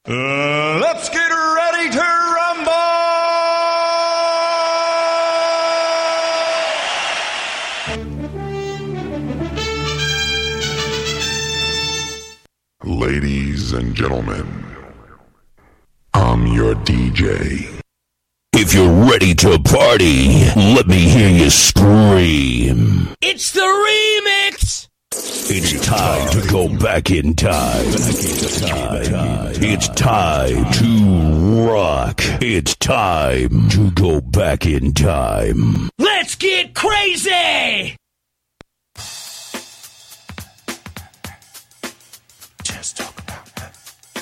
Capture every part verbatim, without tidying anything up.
Uh, let's get ready to rumble! Ladies and gentlemen, I'm your D J. If you're ready to party, let me hear you scream. It's the remix! It's time to go back in time. It's time to rock. It's time to go back in time. Let's get crazy! Just talk about it.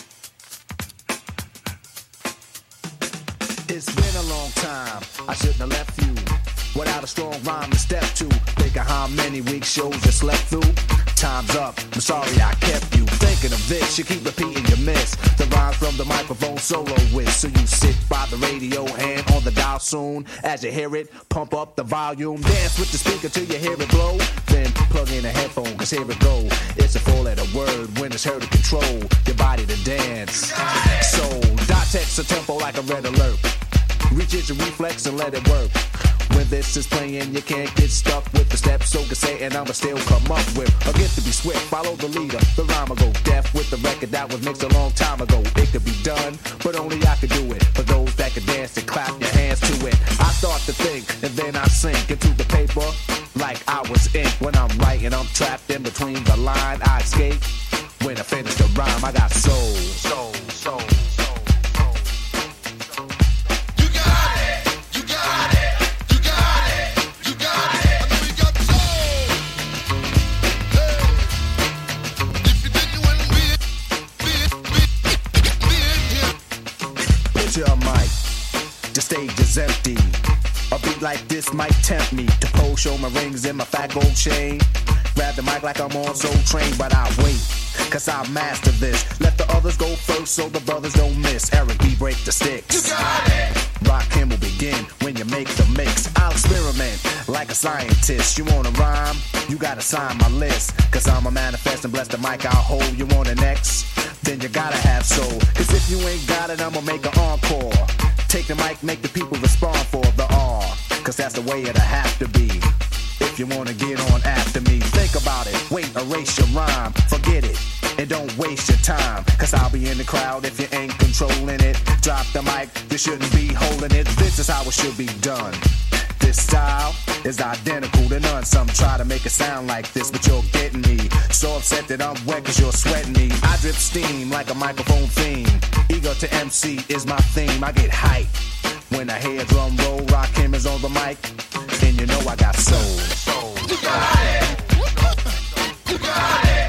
It's been a long time. I shouldn't have left you without a strong rhyme to step to. Think of how many week shows you slept through. Time's up, I'm sorry I kept you thinking of this. You keep repeating your miss the rhymes from the microphone solo with. So you sit by the radio, hand on the dial soon. As you hear it, pump up the volume. Dance with the speaker till you hear it blow. Then plug in a headphone, cause here it go. It's a four letter word when it's heard to control your body to dance. So dot text a tempo like a red alert. Reach it, your reflex and let it work. When this is playing, you can't get stuck with the steps. So can say, and I'ma still come up with a gift to be swift. Follow the leader, the rhyme will go deaf with the record that was mixed a long time ago. It could be done, but only I could do it. For those that can dance and clap your hands to it. I start to think, and then I sink into the paper like I was ink. When I'm writing, I'm trapped in between the line. I escape when I finish the rhyme. I got soul, soul, soul. Your mic, the stage is empty. A beat like this might tempt me to pose, show my rings and my fat gold chain. Grab the mic like I'm on Soul Train, but I wait, cause I master this. Let the others go first so the brothers don't miss. Eric B, break the sticks. You got it. Rakim will begin when you make the mix. I'll experiment like a scientist. You wanna rhyme? You gotta sign my list. Cause I'm a manifest and bless the mic I'll hold. You want an X? Then you gotta have soul. Cause if you ain't got it, I'ma make an encore. Take the mic, make the people respond for the R. Cause that's the way it'll have to be. If you wanna get on after me, think about it. Wait, erase your rhyme, forget it. And don't waste your time. Cause I'll be in the crowd if you ain't controlling it. Drop the mic, you shouldn't be holding it. This is how it should be done. This style is identical to none. Some try to make it sound like this, but you're getting me. So upset that I'm wet cause you're sweating me. I drip steam like a microphone theme. Ego to M C is my theme. I get hype when I hear drum roll. Rakim is on the mic, and you know I got soul. soul. You got it. You got it.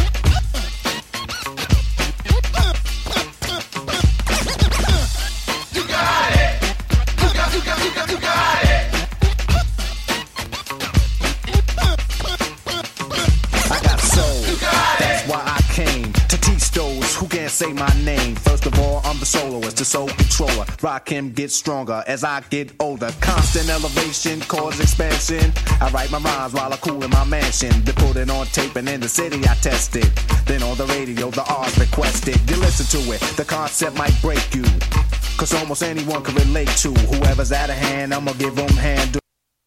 You got it. You got, you got, you got, you got it. That's why I came to teach those who can't say my name. First of all, I'm the soloist, the soul controller. Rakim gets stronger as I get older. Constant elevation, cause expansion. I write my rhymes while I cool in my mansion. They put it on tape and in the city I test it. Then on the radio, the R's requested. You listen to it, the concept might break you. Cause almost anyone can relate to. Whoever's out of hand, I'ma give them hand.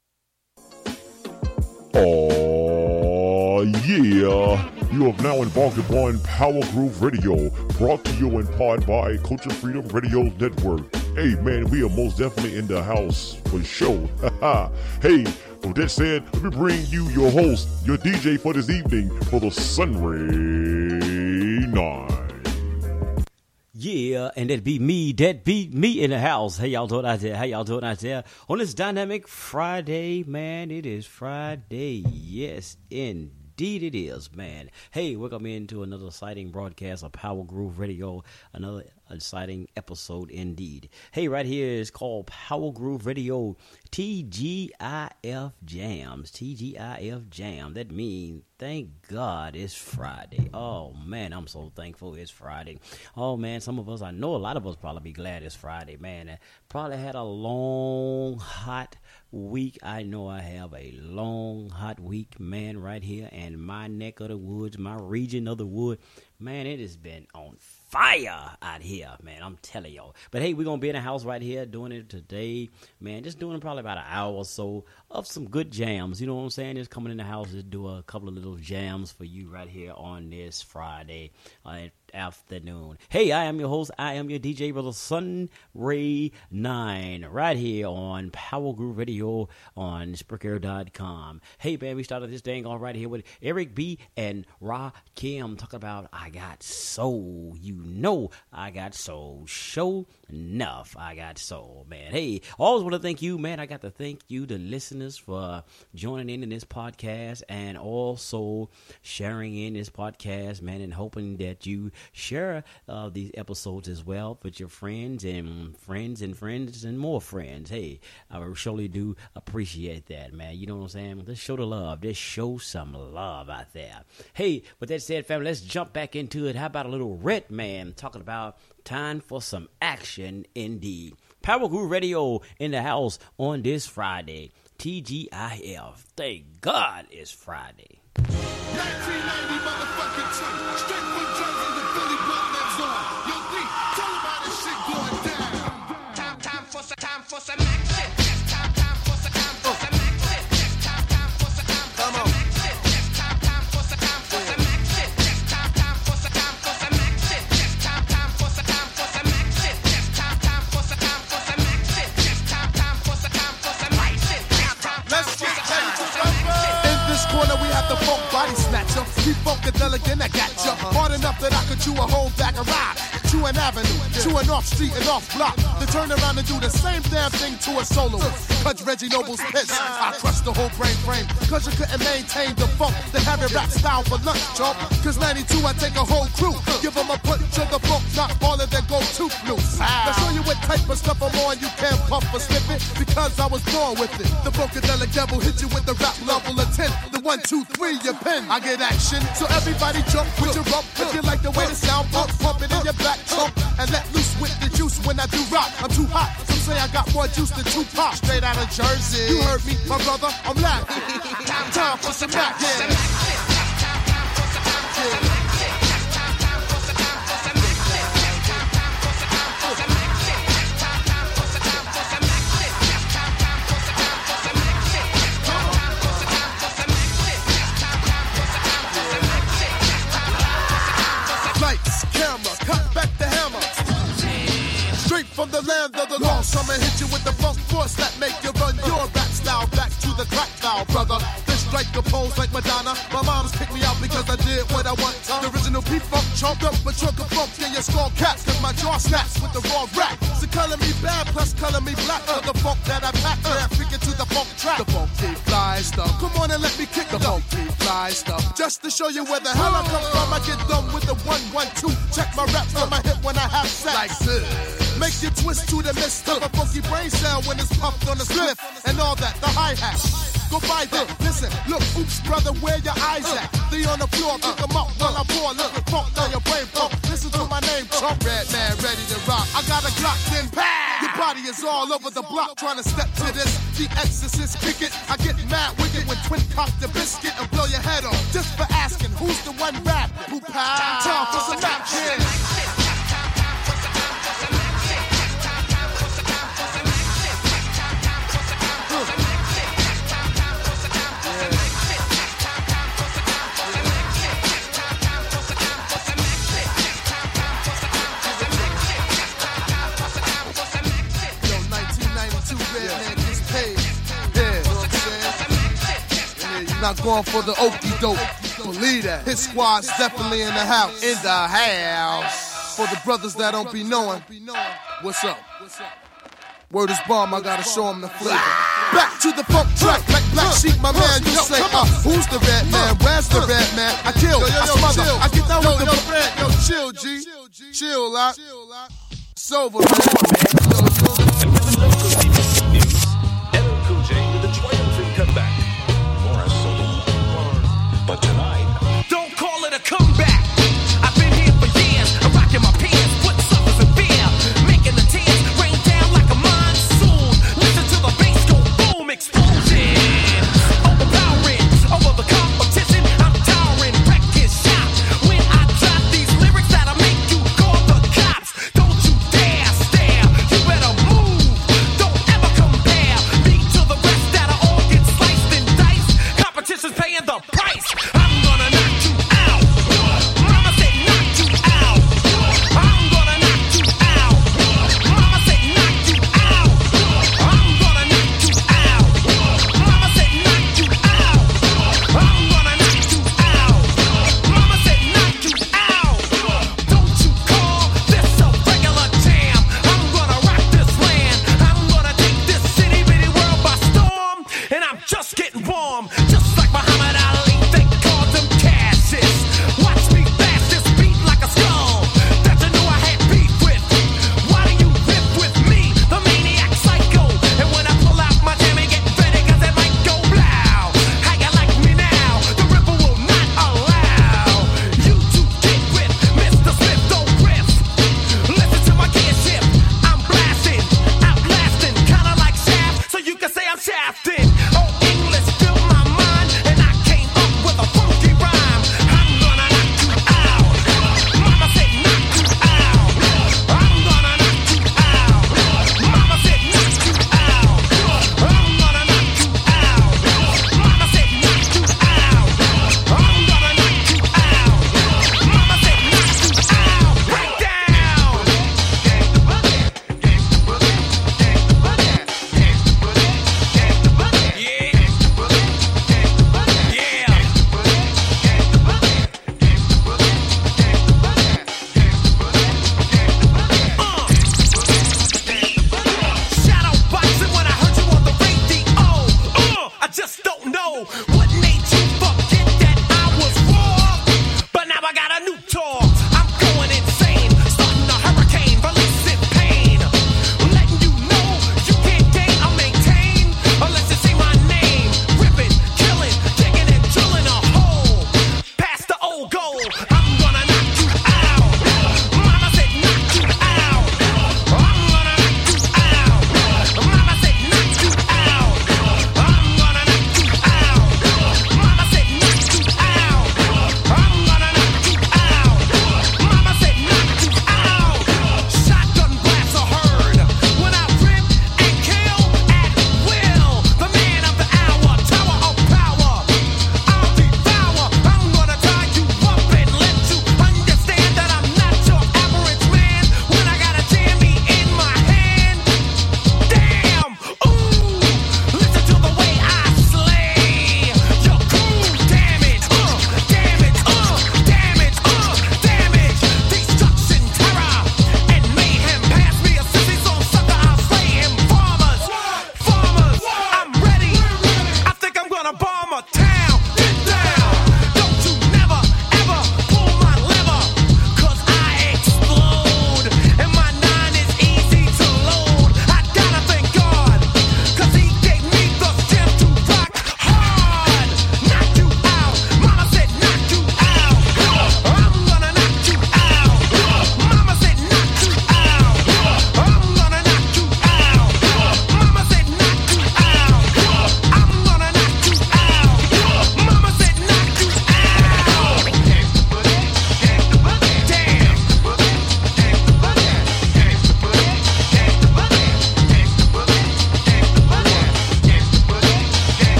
Oh, yeah. You have now embarked upon Power Groove Radio, brought to you in part by Culture Freedom Radio Network. Hey, man, we are most definitely in the house for sure. Hey, with that said, let me bring you your host, your D J for this evening for the Sunray Night. Yeah, and that be me, that be me in the house. Hey, y'all doing out there? How y'all doing out there? On this dynamic Friday, man, it is Friday. Yes, indeed it is, man. Hey, welcome into another exciting broadcast of Power Groove Radio, another exciting episode indeed. Hey, right here is called Power Groove Radio T G I F Jams. T G I F Jam. That means thank God it's Friday. Oh, man, I'm so thankful it's Friday. Oh, man, some of us, I know a lot of us probably be glad it's Friday, man. I probably had a long, hot week. I know I have a long, hot week, man, right here in my neck of the woods, my region of the wood. Man, it has been on fire out here, man. I'm telling y'all. But hey, we're going to be in the house right here doing it today. Man, just doing probably about an hour or so of some good jams. You know what I'm saying? Just coming in the house to do a couple of little jams for you right here on this Friday uh, afternoon. Hey, I am your host. I am your D J, Brother Sun Ray nine, right here on Power Groove Radio on Spreaker dot com. Hey, man, we started this thing all right here with Eric B. and Rakim talking about I Got Soul. You know I got soul. Show enough. I got soul, man. Hey, always want to thank you, man. I got to thank you, the listeners, for joining in in this podcast and also sharing in this podcast, man, and hoping that you share uh, these episodes as well with your friends and friends and friends and more friends. Hey, I surely do appreciate that, man. You know what I'm saying? Let's show the love. Let's show some love out there. Hey, with that said, family, let's jump back into it. How about a little Red Man talking about time for some action indeed. Power Groove Radio in the house on this Friday. T G I F. Thank God it's Friday. nineteen ninety motherfucking two. Straight from Jersey to Philly, blood lives on. Yo, D, tell them how this shit going down. Time, time for some, time for some action. Yes, time, time for some, time for some action. Yes, time, time for some, time for some action. Yes, time, time for some, time for some action. Yes, time, time for some, time for some action. Yes, time, time for some, time for some action. Yes, time, time for some, time for some action. Yes, time, time for some, time for some action. Let's get ready to rumble. In this corner we have the funk body snatcher. Keep funkadelic and I got ya. Hard enough that I could chew a whole bag of ride. Chew an avenue, chew an off street and off block. To turn around and do the same damn thing to a soloist. Cause Reggie Noble's pissed. I crushed the whole brain frame. Cause you couldn't maintain the funk. Then have it rap style for lunch, chump. Cause ninety-two I take a whole crew. Give them a punch to the funk, not all of their go-to blues. Now show you what type of stuff I'm on. You can't puff or slip it. Because I was born with it. The funkadelic devil hit you with the rap level of ten. The one, two, three, your pen. I get action. So everybody jump with your rump. If you like the way the sound pump, pump it in your back trunk. And let loose with the juice when I do rock. I'm too hot. Some say I got more juice than Tupac. Straight out of Jersey. You heard me, my brother. I'm laughing. Time, time for some action. Lights, camera, cut back the hammer. Straight from the land of the lost. I'ma hit you with the funk force that make you run your rap style back to the crack style, brother. This strike the pose like Madonna. My mom's picked me out because I did what I want. The original P-Funk chomped up a trunk of funk in your skull caps. Cause my jaw snaps with the raw rap. So color me bad plus color me black. For the funk that I pack, yeah, freaking to the funk track. The funky fly stuff. Come on and let me kick the funky fly stuff. Just to show you where the hell I come from, I get done with the one, one, two. Check my raps on my hip when I have sex. Like this. Make you twist to the mist of a funky brain cell when it's puffed on the spliff and all that, the hi-hat. Go by that, listen, look, oops, brother, where your eyes at? They on the floor, pick them up while I pour, let the funk down your brain pump. Listen to my name, Trump, Red Man, ready to rock. I got a Glock, then pow! Your body is all over the block trying to step to this. The Exorcist, kick it, I get mad wicked when twin cock the biscuit and blow your head off. Just for asking, who's the one rap? Who pow? Time for some action. Not going for the okie doke. Believe that. His squad's definitely in the house. In the house. For the brothers that don't be knowing. What's up? Word is bomb, I gotta show them the flavor. Back to the funk track, like Black Sheep, my man. You say, uh, who's the red man? Where's the red man? I kill, I smother, I get down with the bread. Yo, chill, G. Chill out. It's over, man. L L Cool J with a triumphant comeback. But tonight, don't call it a comeback. I've been here for years. I'm rocking my pants, putting suckers in fear, making the tears rain down like a monsoon. Listen to the bass go boom, explosion, overpowering over the competition. I'm towering, wreck is shot when I drop these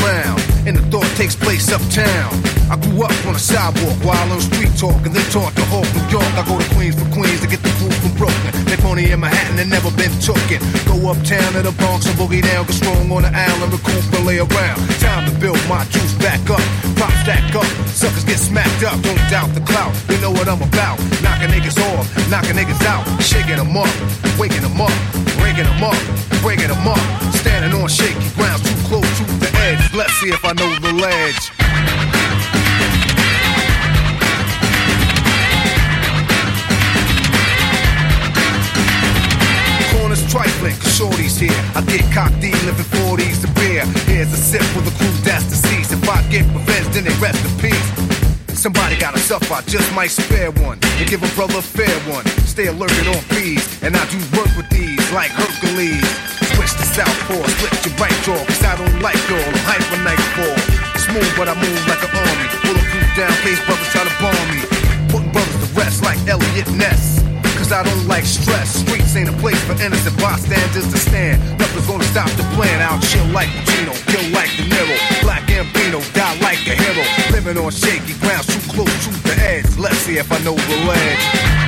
around, and the thought takes place uptown. I grew up on a sidewalk while on street talk, and then taught to Hawk, New York. I go to Queens for Queens to get the food from Brooklyn. Make money in Manhattan and never been tooken. Go uptown to the Bronx and boogie down, get strong on the island, recoup and lay around. Time to build my juice back up, pop stack up, suckers get smacked up. Don't doubt the clout, you know what I'm about. Knocking niggas off, knocking niggas out, shaking them up, waking them up, breaking them up, breaking them up. Standing on shaky ground, too close to the edge. Let's see if I know the ledge. Corners trifling, cause shorty's here. I get cocked, living forties to beer. Here's a sip for the crew that's deceased. If I get revenge, then they rest in peace. Somebody gotta suffer, I just might spare one and give a brother a fair one. Stay alerted on bees, and I do work with these like Hercules. Switch to southpaw, split your right jaw, cause I don't like y'all, I'm hyper nightfall. Smooth, but I move like an army. Bulletproof down, case brothers try to bomb me. Putting brothers to rest like Elliot Ness. Cause I don't like stress. Streets ain't a place for innocent bystanders to stand. Nothing's gonna stop the plan. I'll chill like Pacino, kill like De Niro. Black Gambino, die like a hero. Living on shaky ground, too close to the edge. Let's see if I know the ledge.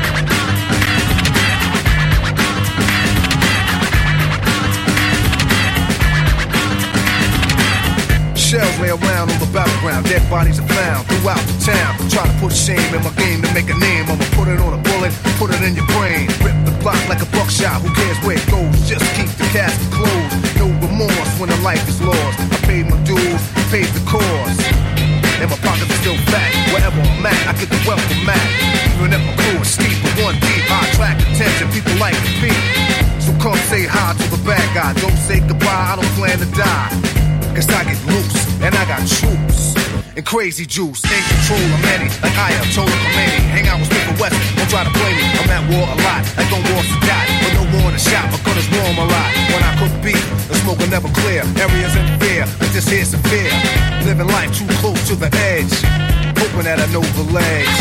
Shells lay around on the battleground, dead bodies are found throughout the town. Try to put shame in my game to make a name. I'ma put it on a bullet, put it in your brain. Rip the block like a buckshot, who cares where it goes? Just keep the casket closed. No remorse when a life is lost. I paid my dues, paid the cost. And my pockets are still fat. Wherever I'm at, I get the welcome mat. Even if my crew is steep, but one deep, I attract attention, people like to peep. So come say hi to the bad guy. Don't say goodbye, I don't plan to die. Cause I get loose, and I got troops and crazy juice, in control of many, like Ayatollah Khomeini. Hang out with Smith Wesson, don't try to play me. I'm at war a lot, like on war to die. But no war in the shop, my gun is warm a lot. When I cook beef, the smoke will never clear. Areas in fear, but this here's severe. Living life too close to the edge, hoping that I know the ledge.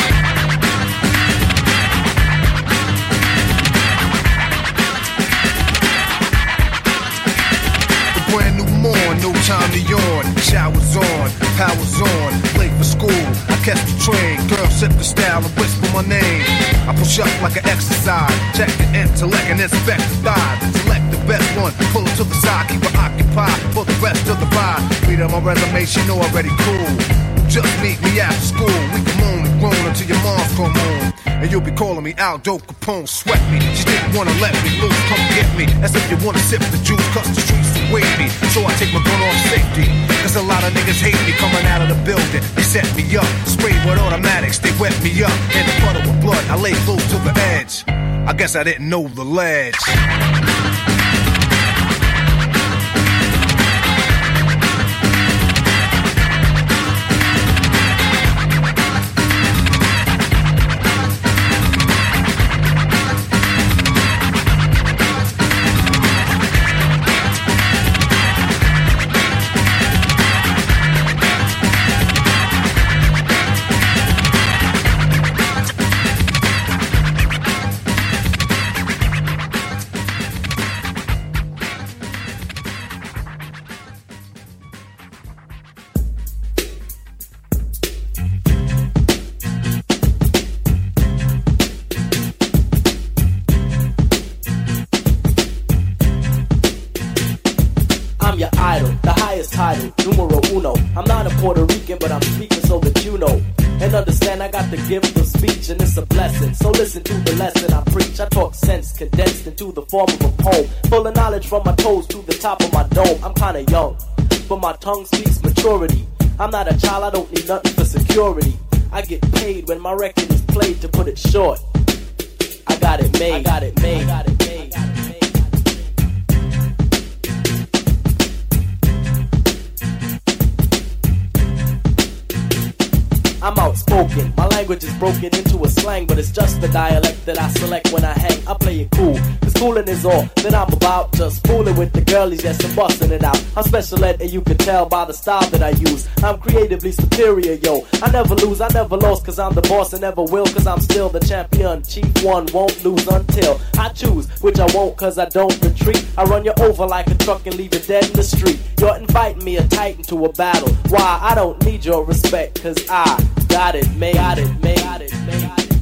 Brand new morn, no time to yawn. Showers on, powers on. Late for school, I catch the train. Girl, sip the style and whisper my name. I push up like an exercise. Check the intellect and inspect the thighs. Select the best one, pull it to the side. Keep it occupied for the rest of the ride. Read on my resume, she know already cool. Just meet me after school. We can moan and groan until your mom's come home. And you'll be calling me Aldo Capone, sweat me. She didn't wanna let me loose, come get me. As if you wanna sip the juice, cause the streets await me. So I take my gun off safety. Cause a lot of niggas hate me coming out of the building. They set me up, sprayed with automatics, they wet me up. In the puddle of blood, I lay close to the edge. I guess I didn't know the ledge. I'm your idol, the highest title, numero uno. I'm not a Puerto Rican, but I'm speaking so that you know. And understand I got the gift of speech and it's a blessing. So listen to the lesson I preach. I talk sense condensed into the form of a poem. Full of knowledge from my toes to the top of my dome. I'm kinda young, but my tongue speaks maturity. I'm not a child, I don't need nothing for security. I get paid when my record is played, to put it short. I got it made, I got it made, I got it made. I'm outspoken, my language is broken into a slang, but it's just the dialect that I select when I hang. I play it cool, cause schooling is all that I'm about. Just fooling with the girlies, yes, and busting it out. I'm special ed and you can tell by the style that I use. I'm creatively superior, yo. I never lose, I never lost, cause I'm the boss and never will, cause I'm still the champion. Chief one won't lose until I choose, which I won't cause I don't retreat. I run you over like a truck and leave you dead in the street. You're inviting me a titan to a battle. Why? I don't need your respect, cause I got it made, got it made, got it made, got it.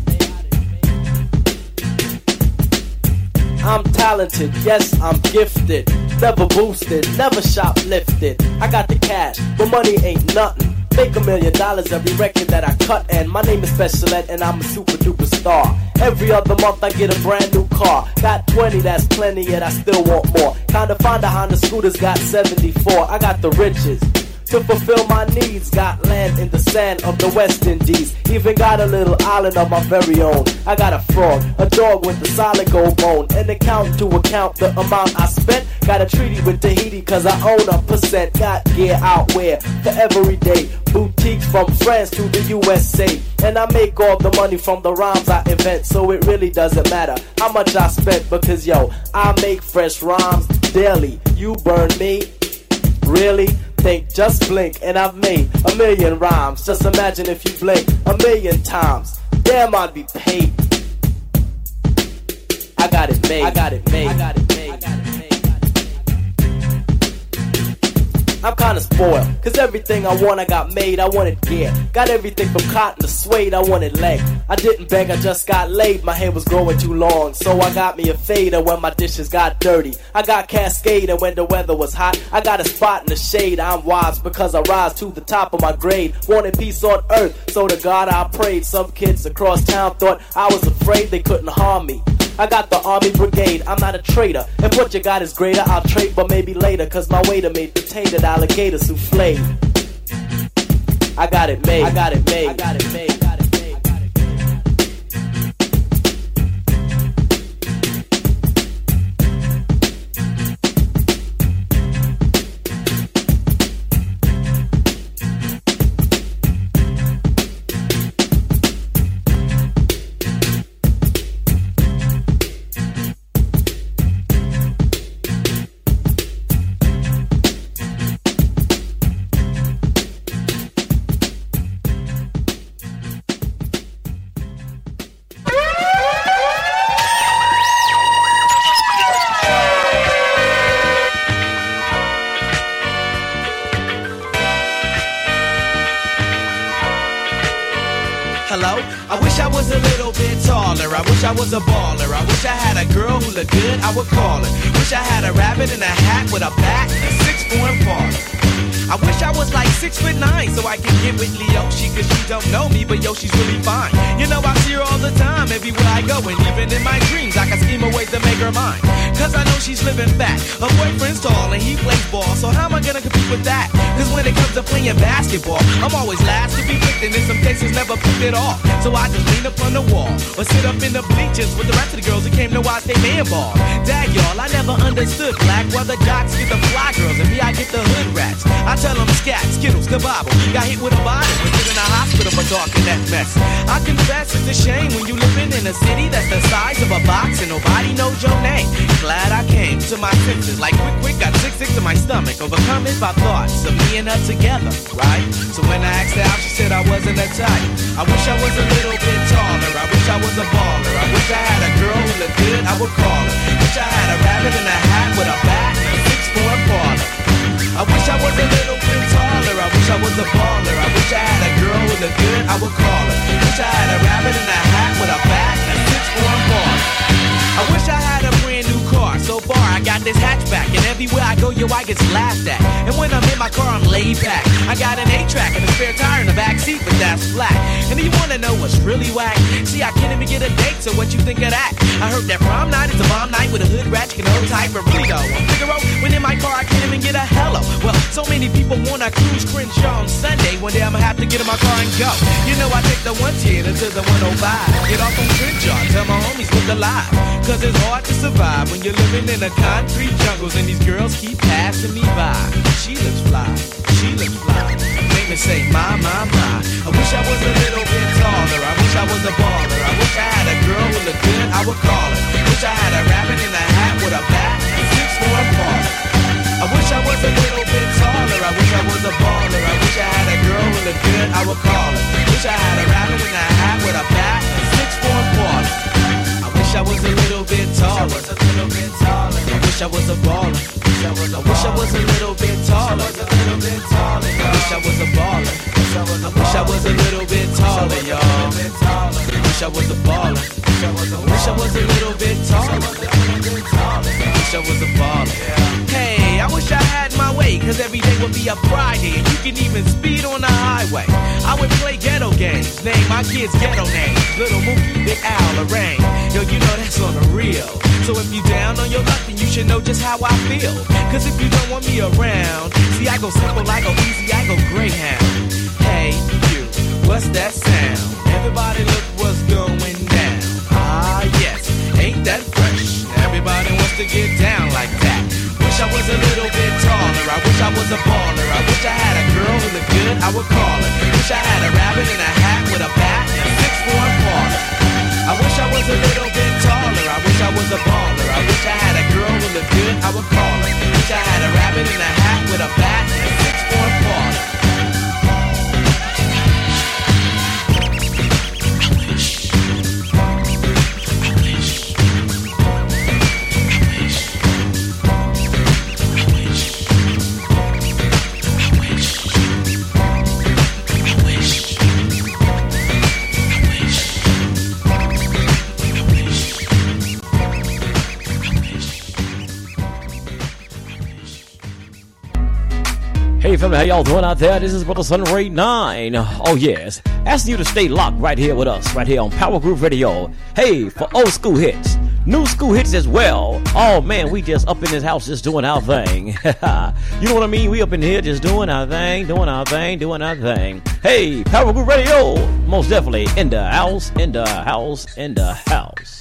I'm talented, yes, I'm gifted. Never boosted, never shoplifted. I got the cash, but money ain't nothing. Make a million dollars every record that I cut, and my name is Special Ed, and I'm a super duper star. Every other month I get a brand new car. Got twenty, that's plenty, yet I still want more. Kinda find a Honda Scooter's got seventy-four. I got the riches to fulfill my needs. Got land in the sand of the West Indies. Even got a little island of my very own. I got a frog, a dog with a solid gold bone. An account to account the amount I spent. Got a treaty with Tahiti cause I own a percent. Got gear out where for every day. Boutiques from France to the U S A. And I make all the money from the rhymes I invent. So it really doesn't matter how much I spent. Because yo, I make fresh rhymes daily. You burn me? Really? Think, just blink, and I've made a million rhymes. Just imagine if you blink a million times. Damn, I'd be paid. I got it made. I got it made. I got it made. I got it made. I'm kinda spoiled, cause everything I want I got made, I wanted gear. Got everything from cotton to suede, I wanted leg. I didn't beg, I just got laid, my hair was growing too long. So I got me a fader when my dishes got dirty. I got Cascade when the weather was hot. I got a spot in the shade, I'm wise because I rise to the top of my grade. Wanted peace on earth, so to God I prayed. Some kids across town thought I was afraid they couldn't harm me. I got the army brigade, I'm not a traitor. If what you got is greater, I'll trade, but maybe later. Cause my waiter made potato alligator souffle. I got it made, I got it made, I got it made, I got it made, I got it made. I was a baller. I wish I had a girl who looked good, I would call her. Wish I had a rabbit in a hat with a bat and a six-foot baller. I wish I was like six foot nine so I could get with Leoshi, cause she don't know me, but yo, she's really fine. You know I see her all the time, everywhere I go, and even in my dreams I can scheme a way to make her mine. Cause I know she's living fat, her boyfriend's tall and he plays ball, so how am I gonna compete with that? Cause when it comes to playing basketball, I'm always last to be picked, and in some cases never picked at all. So I just lean up on the wall, or sit up in the bleachers with the rest of the girls who came to watch they man ball. Dag y'all, I never understood black, why the jocks get the fly girls and me I get the hood rats. I tell them scat, skittles, kabobble. Got hit with a bottle, was in a hospital for talking that mess. I confess it's a shame when you living in a city that's the size of a box and nobody knows your name. Glad I came to my senses, like quick, quick, got sick, sick to my stomach. Overcome it by thoughts of me and her together, right? So when I asked her out, she said I wasn't a type. I wish I was a little bit taller. I wish I was a baller. I wish I had a girl who looked good, I would call her. Wish I had a rabbit in a hat with a bat and a six-foot baller. I wish I was a little bit taller. I wish I was a baller. I wish I had a girl who looked good, I would call her. Wish I had a rabbit in a hat with a bat and a six-foot baller. I wish I had a brand new car. So far I got this hatchback, and everywhere I go, yo, I get laughed at. And when I'm in my car, I'm laid back. I got an eight-track and a spare tire in the back seat, but that's flat. And do you wanna know what's really whack? See, I can't even get a date, so what you think of that? I heard that prom night is a bomb night with a hood rat, you can hold tight, but really though, on Figaro, when in my car, I can't even get a hello. Well, so many people wanna cruise Crenshaw on Sunday. One day I'ma have to get in my car and go. You know I take the one ten to the one oh five. Get off on Crenshaw, tell my homies look alive. Cause it's hard to survive when you're living in the concrete jungles and these girls keep passing me by. She looks fly, she looks fly. Make me say, my, my, my. I wish I was a little bit taller. I wish I was a baller. I wish I had a girl who looked good, I would call her. Wish I had a rabbit in the would call it. Wish I had a rabbit in a hat with a bat and six form ball. I wish I was a little bit taller. I wish I was a baller. I wish I was a little bit taller. I wish I was a baller. I wish I was a little bit taller, y'all. I wish I was a baller. I wish I was a little bit taller. I wish I was a baller. Hey, I wish I had my way, cause every day would be a Friday, and you can even speed on the highway. I would play ghetto games, name my kids ghetto names. Little Mookie, Big Al, Lorraine. Yo, you know that's on the real. So if you down on your luck, then you should know just how I feel. Cause if you don't want me around, see I go simple, I go easy, I go Greyhound. Hey, you, what's that sound? Everybody look what's going down. Ah, yes, ain't that fresh? Everybody wants to get down like that. Wish I was a little bit taller, I wish I was a baller. I wish I had a girl who looked good, I would call her. Wish I had a rabbit in a hat with a bat and a six-foot baller. I wish I was a little bit taller, I wish I was a baller. I wish I had a girl who looked good, I would call her. Wish I had a rabbit in a hat with a bat and a six-foot baller. Hey family, how y'all doing out there? This is Brother Sunray nine. Oh yes, asking you to stay locked right here with us, right here on Power Groove Radio. Hey, for old school hits, new school hits as well. Oh man, we just up in this house just doing our thing. You know what I mean? We up in here just doing our thing, doing our thing, doing our thing. Hey, Power Groove Radio, most definitely in the house, in the house, in the house.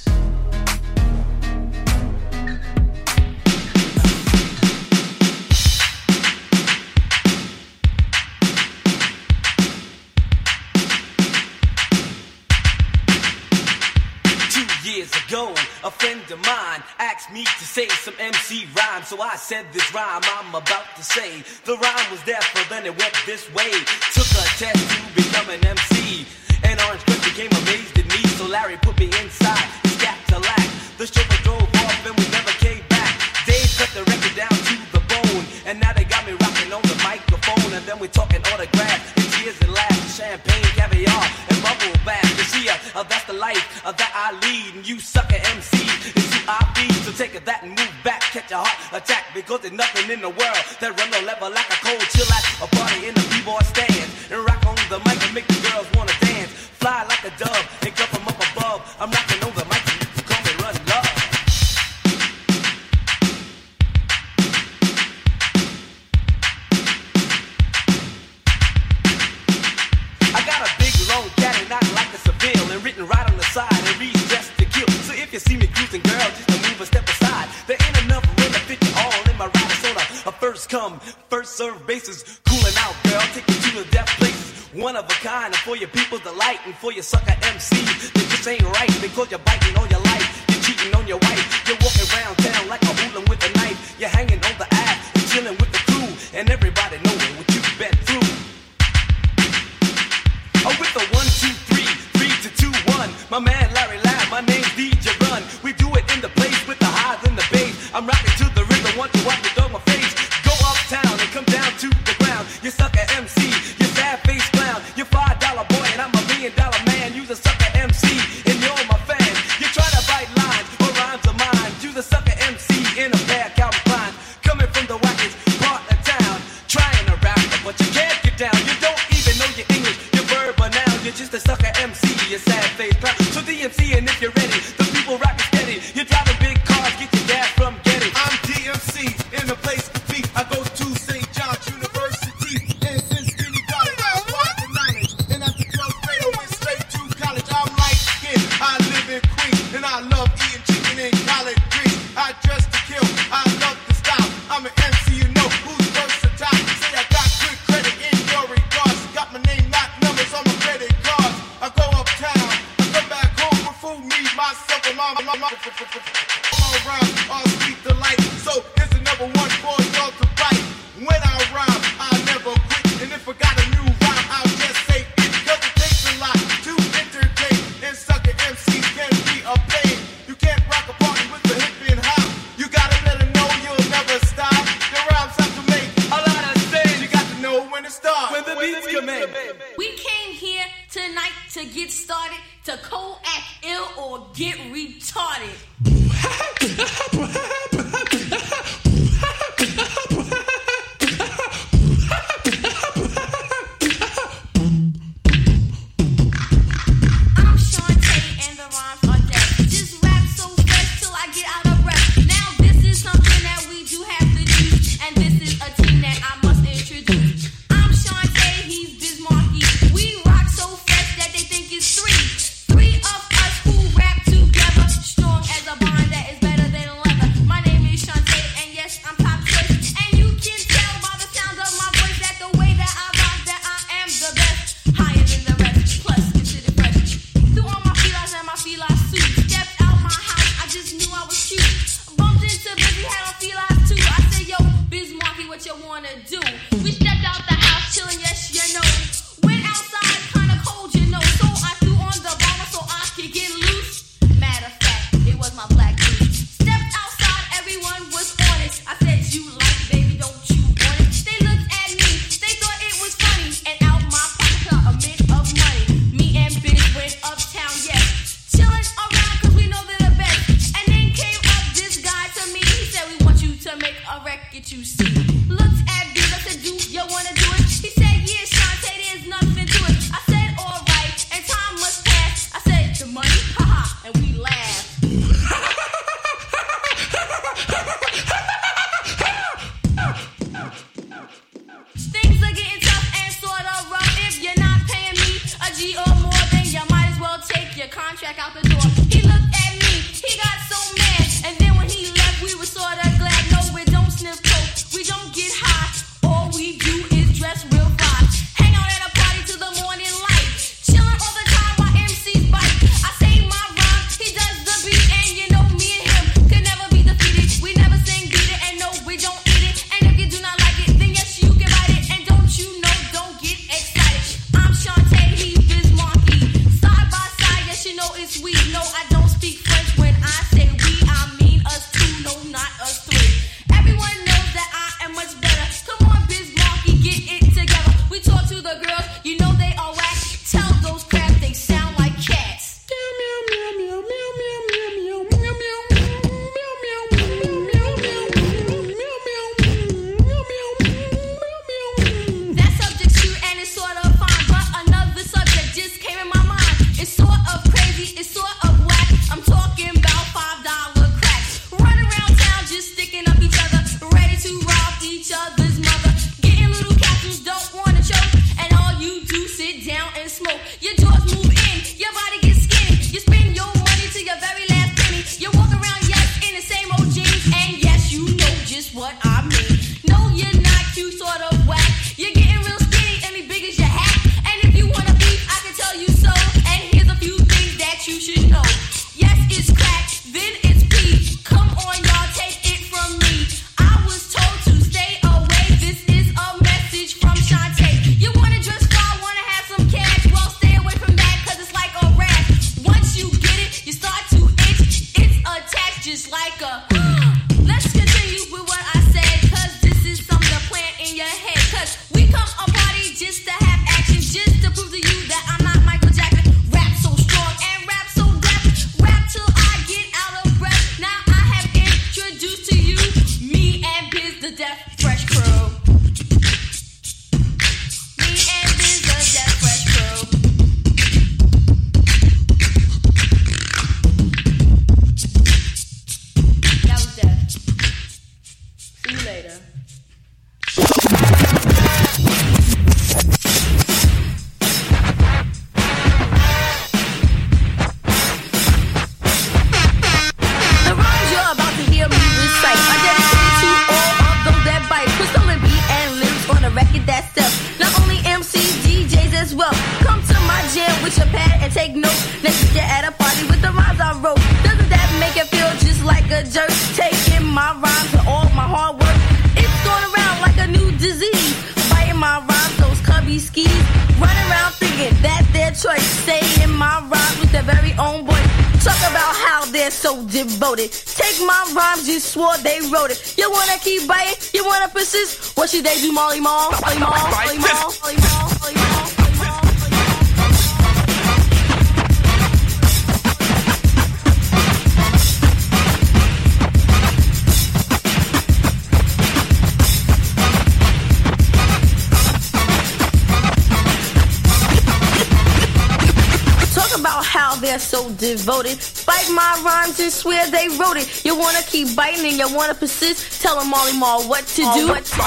Ago, a friend of mine asked me to say some M C rhyme, so I said this rhyme I'm about to say. The rhyme was there, but then it went this way. Took a test to become an M C, and Orange Cliff became amazed at me, so Larry put me inside his Cadillac. The chauffeur drove off and we never came back. Dave cut the record down to the bone, and now they got me rocking on the microphone, and then we're talking autographs and tears and laughs, champagne, caviar, and bubble bath. You see, uh, that's the life uh, that I lead, and you sucker M C is who I be. So take that and move back, catch a heart attack, because there's nothing in the world that run the level like a cold chill at a party in the b-boy stand, and rock on the mic and make the girls wanna dance, fly like a dove and come from up above. I'm rocking on the mic and you can call me Run Love. I got a big long caddy, not like a Seville, and written right on the side and reads just to kill. So if you see me cruising, girl, just to move a step aside. There ain't enough room to fit you all in my ride. It's on a, a first come, first serve basis. Cooling out, girl, take you to the death places. One of a kind, and for your people's delight, and for your sucker M Cs, that just ain't right, because you're biting on your life, you're cheating on your wife, you're walking around town like a hooligan with a knife, you're hanging on the app, you're chilling with the crew, and everybody knowing what you've been through. Oh, with the one, two, three, three to two, one. My man Larry Lab, my name's D J Run. We do it in the place with the highs and the bass. I'm rocking to the rhythm, want you watch me dog my face. Go uptown and come down to the ground. You sucker M C, you sad face clown. You're five dollar boy and I'm a million dollar man. You's a sucker M C and you're my fan. You try to bite lines or rhymes of mine. You's a sucker M C in a pair of Calvin Klein. Coming from the wackest part of town, trying to rap, but you can't get down. You don't even know your English. You're just a sucker M C, you sad face clown. So D M C, and if you're ready, the people rockin' steady. You're driving big cars, get your gas from Getty. I'm D M C, in the place to be. I go to Saint John's University, and since kindergarten I acquired the knowledge. And after twelfth grade I went straight to college. I'm light skinned, I live in Queens, and I love eating chicken and collard greens. I dress to kill, I love the style. I'm an M C, you know who's versatile. Say I got good credit in your regard. the beats come in. We came here tonight to get started, to co-act ill or get retarded. I'm Shantae and the rhymes are dead. Just rap so fresh till I get out of breath. Now this is something that we do have to do, and this is a team that I must introduce. I'm Shantae, he's Bismarcky. We rock so fresh that they think it's three. Three of us who rap together, strong as a bond that is better than leather. My name is Shantae, and yes, I'm top choice. And you can tell by the sound of my voice that the way that I rock, that I am the best. Higher than the rest, plus considered fresh. Through all my felines and my feline suit, stepped out my house, I just knew I was cute. Bumped into Busy, had on felines too. I said, yo, Bismarcky, what you wanna do? We stepped out the house, chillin', yes, you know. Went outside, kinda cold, you know. So I threw on the bomber so I could get loose. Matter of fact, it was my black boots. Stepped outside, everyone was on it. I said, you like, baby, don't you want it? They looked at me, they thought it was funny. And out my pocket, a mint of money. Me and Biz went uptown, yes. Chillin' around, cause we know they're the best. And then came up this guy to me. He said, we want you to make a record, you see. Looked at Biz, I said, do you wanna do it? He said, yeah, Shantae, there's nothing to it. I said, alright, and time must pass. I said, the money, haha, and we laughed. Things are getting tough and sort of rough. If you're not paying me a G or more, then you might as well take your contract out the door. He looked at me, he got so mad, and then when he left, we were sort of glad. No, we don't sniff coke, we don't get high. All we do is dress real fly. Hang out at a party till the morning light. Chillin' all the time while M Cs bite. I say my rhyme, he does the beat, and you know me and him could never be defeated. We never sing beat it, and no, we don't eat it. And if you do not like it, then yes, you can bite it. And don't you know, don't get excited. I'm Shantae, he's Bismarcky. Side by side, yes, you know it's we. No, I don't speak French when I say we. I mean us two, no, not us three. Everyone knows that I am much better. Come on, Bismarcky, get it together. We talk to the girls, you know they are whack. Tell those crabs they sound like cats. That subject's cute and it's sort of fine, but another subject just came in my mind. It's sort of crazy, it's sort of whack. I'm talking about five dollar cracks. Run around town just sticking up each other, ready to rob each other's mother. Getting little capsules, don't wanna choke, and all you do sit down and smoke. Your jaws move in, your body gets skinny. You spend your money to your very last penny. You walk around, yes, in the same old jeans, and yes, you know just what I mean. No, you're not cute, sort of whack. You're getting real skinny and as big as your hat. And if you wanna beef, I can tell you so. And here's a few things that you should know. Yes, it's crack, then it's pee. Come on, y'all, take it from me. I was told to stay away. This is a message from Shantae. You wanna dress fly, wanna have some cash? Well, stay away from that, cause it's like a rash. Once you get it, you start to itch. It's attached just like a. Let's continue with what I said, cause this is something to plant in your head. Cause we come a party just to have action, just to prove to you that I'm not Michael Jackson. Rap so strong and rap so deaf. Rap till I get out of breath. Now I have introduced to you me and Biz the Deaf Fresh Crew. Me and Biz the Deaf Fresh Crew. That was Deaf. See you later. The rhymes you're about to hear me recite are dedicated to all of those that bite. Put stolen beat and lyrics on a record that sells. Not only M Cs, D Js as well. Come to my jam with your pad and take notes. Next week you're at a party with the rhymes I wrote. Doesn't that make it feel just like a jerk? Taking my rhymes and all my hard work. It's going around like a new disease. Biting my rhymes, those cubby skis. Running around thinking that their choice. Saying my rhymes with their very own voice. Talk about how they're so devoted. Take my rhymes, you swore they wrote it. You wanna keep biting, you wanna persist. What should they do, Molly Mall? Molly Mall, Molly Mall, Molly Mall, Molly Mall. How they're so devoted. Fight my rhymes and swear they wrote it. You wanna keep biting and you wanna persist. Tell them Molly Mall what to do. What to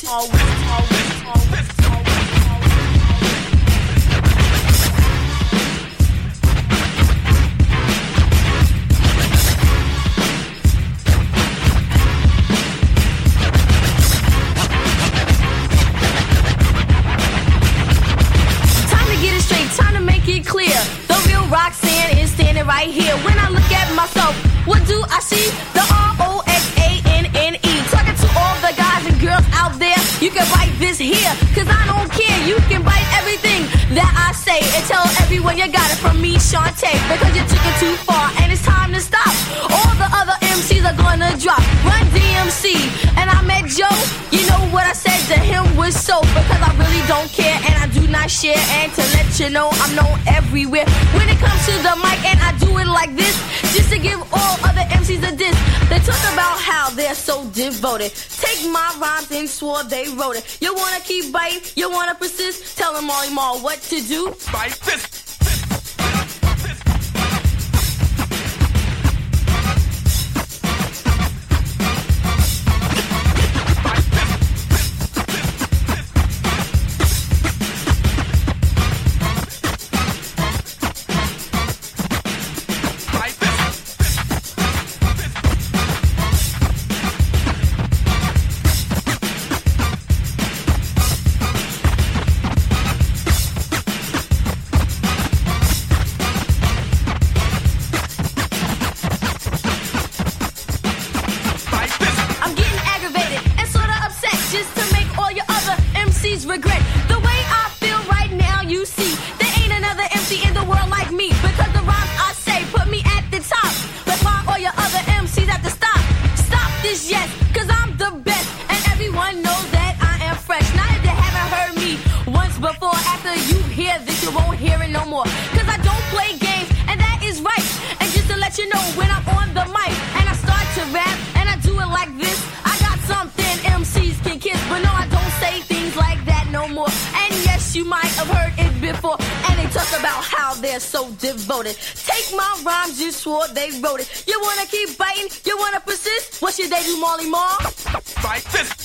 Time to get it straight, time to make it clear. Roxanne is standing right here. When I look at myself, what do I see? The R O X A N N E. Talking to all the guys and girls out there. You can write this here, cause I don't care. You can write everything that I say and tell everyone you got it from me, Shantae. Because you took it too far and it's time to stop. All the other M Cs are gonna drop. Run D M C. And I met Joe. You know what I said to him was so. Because I really don't care and I do not share. And to let you know I'm known everywhere. When it comes to the mic and I do it like this, just to give all other M Cs a diss. They talk about how they're so devoted. Take my rhymes and swore they wrote it. You wanna keep biting, you wanna persist. Tell them Molly Mall what to do. Fight this. Regret the way I feel right now, you see. There ain't another M C in the world like me. Because the rhymes I say put me at the top. But why all your other M Cs have to stop? Stop this, yes, cause I'm the best. And everyone knows that I am fresh. Now that they haven't heard me once before, after you hear this, you won't hear it no more. Cause I don't play games, and that is right. And just to let you know, when I'm on the mic and I start to rap, and I do it like this, I got something M Cs can kiss. But no, I don't say things like that no more. And yes, you might have heard it before. And they talk about how they're so devoted. Take my rhymes, you swore they wrote it. You wanna keep biting, you wanna persist. What should they do, Molly Mall? Fight this.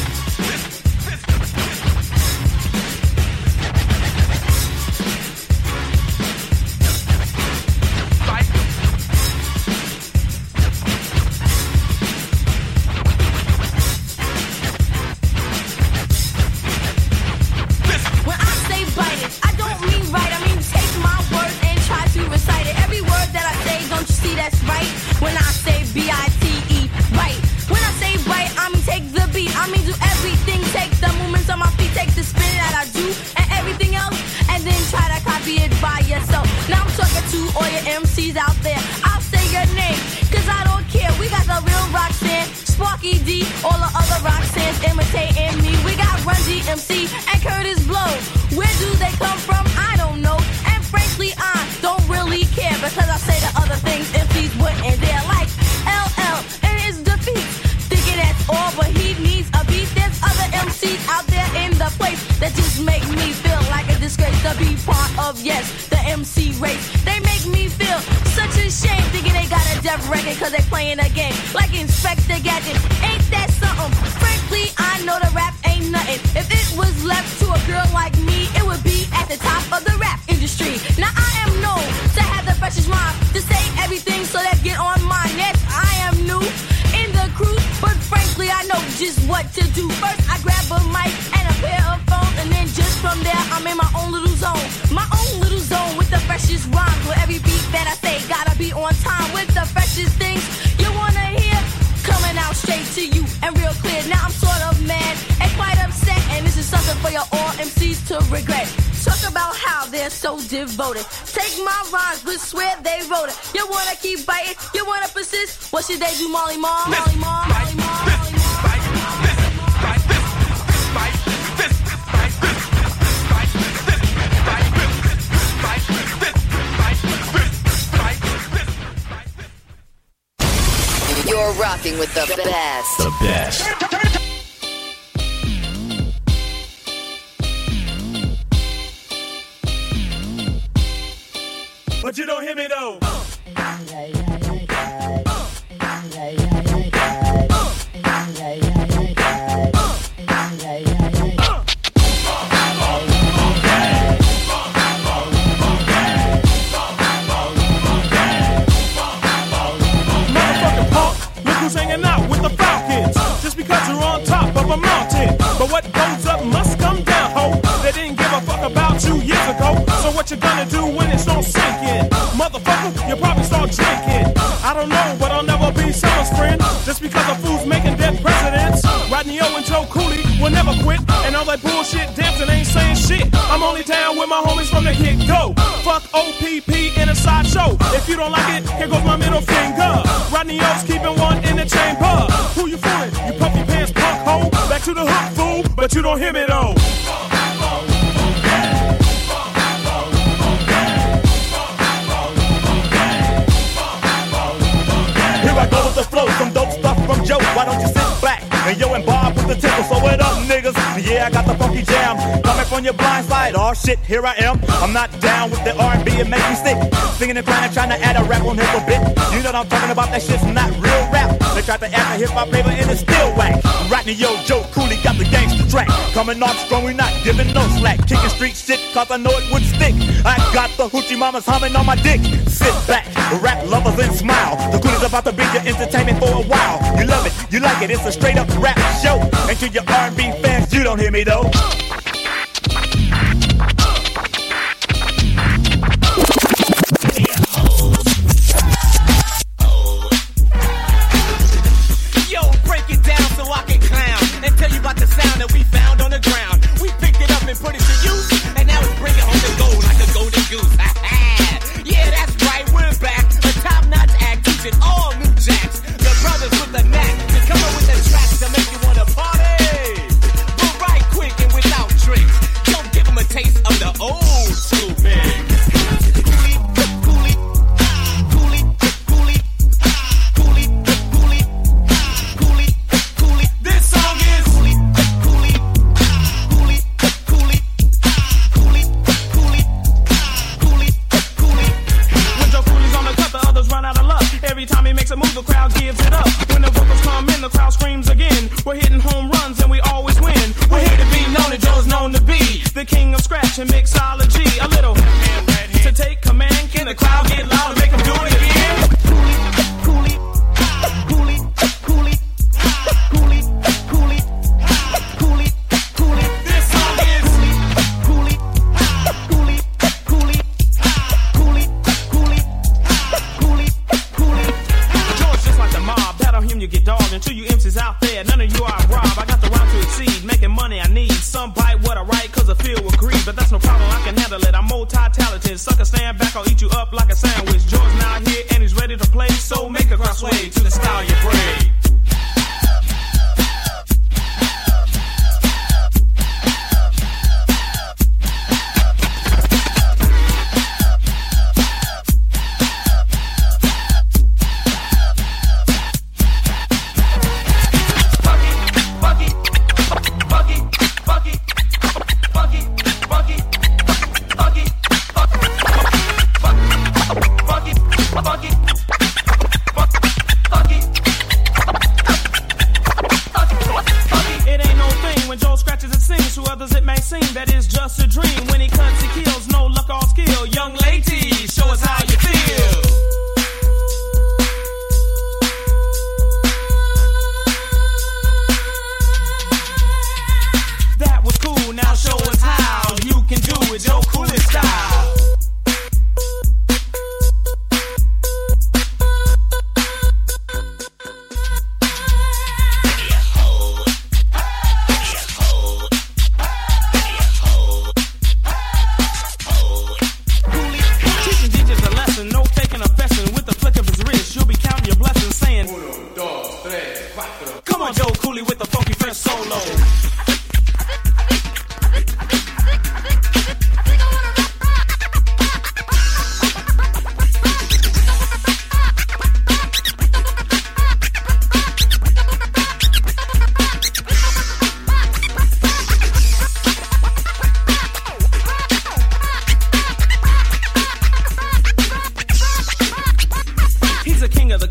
That's right. When I say B I T E, right. When I say bite, I mean take the beat. I mean do everything. Take the movements on my feet, take the spin that I do, and everything else, and then try to copy it by yourself. Now I'm talking to all your M Cs out there. I'll say your name, cause I don't care. We got the real Roxanne, Sparky D, all the other Roxannes imitating me. We got Run D M C and Curtis Blow. Where do they come from? I don't know. And frankly, I don't really care, because I say the other things M Cs wouldn't dare, like L L and his defeat. Thinking that's all, but he needs a beat. There's other M Cs out there in the place that just make me feel like a disgrace to be part of, yes, the M C race. They make me feel such a shame, thinking they got a death record cause they playing a game like Inspector Gadget. Ain't that something? Frankly, I know the rap ain't nothing. If it was left to a girl like me, it would be at the top of the rap industry. Now I am known to have the freshest rhyme, to say everything, so let's get on mine. Yes, I am new in the crew, but frankly I know just what to do. First I grab a mic and a pair of phones, and then just from there I'm in my own little zone. My own little zone with the freshest rhymes, where every beat that I say gotta be on time, with the freshest things you wanna hear coming out straight to you and real clear. Now I'm sort of mad and quite upset, and this is something for your all M Cs to regret. Talk about how they're so devoted. Take my rhymes, but swear they wrote it. You wanna keep biting, you wanna persist. What should they do, Molly Mom? Molly Mom, Molly Mom. You're rocking with the best. The best. But you don't hear me though. Who's hanging out with the Falcons just because you're on top of a mountain. But what goes up must come down, ho. They didn't give a fuck about you years ago. So what you gonna do when it's don't sink in? Motherfucker, you probably start drinking. I don't know, but I'll never be someone's friend just because a fool's making dead presidents. Rodney O and Joe Cooley will never quit, and all that bullshit dancing ain't saying shit. I'm only down with my homies from the get-go. Fuck O P P in a sideshow. If you don't like it, here goes my middle finger. Rodney O's keeping one in the chamber. Who you fooling? You puffy pants punk hoe. Back to the hook, fool, but you don't hear me though. Here I go with the flow, some dope stuff from Joe. Why don't you sit back and yo and Bob with the tickle? So what up, niggas? Yeah, I got the funky jam coming from your blind side. Oh shit, here I am. I'm not down with the R and B, it makes me sick. Singing and trying to trying to add a rap on hip a bit. You know what I'm talking about? That shit's not real rap. They tried to add the hip hop flavor and it's still whack. Rodney Yo, Joe Cooley got the gangster track. Coming off strong, we not giving no slack. Kicking street shit cause I know it would stick. I got the hoochie mamas humming on my dick. Sit back, rap lovers and smile. The Cooley's about to be your entertainment for a while. You love it, you like it, it's a straight up rap show. And to your R and B fans, you don't hear me though. Yo, break it down so I can clown and tell you about the sound that we found on the ground. We picked it up and put it to use, and now it's bringing home the gold like a golden goose. Yeah, that's right, we're back. A top-notch act teaching all new jacks. The brothers with the knack to come up with the tracks to make you wanna party. But right quick and without tricks. Don't give them a taste of the old school mix. Every time he makes a move, the crowd gives it up. When the vocals come in, the crowd screams again. We're hitting home runs and we always win. We're here to be known and Joe's known to be the king of scratch and mixology. A little to take command. Can the crowd get loud and make them do it again? Cooley, Cooley, Cooley, Cooley, Cooley, Cooley, Cooley. This song is Cooley, Cooley, Cooley, Cooley, Cooley, Cooley, Cooley. George just like the mob, battle him you get dogged. Until you M Cs out there, none of you are robbed. I got the rhyme to exceed, making money I need. Some bite what I write cause I feel with greed, but that's no problem, I can handle it. I'm multi-talented, sucker stand back, I'll eat you up like a sandwich. George now here and he's ready to play, so make a crossway to the style you brave.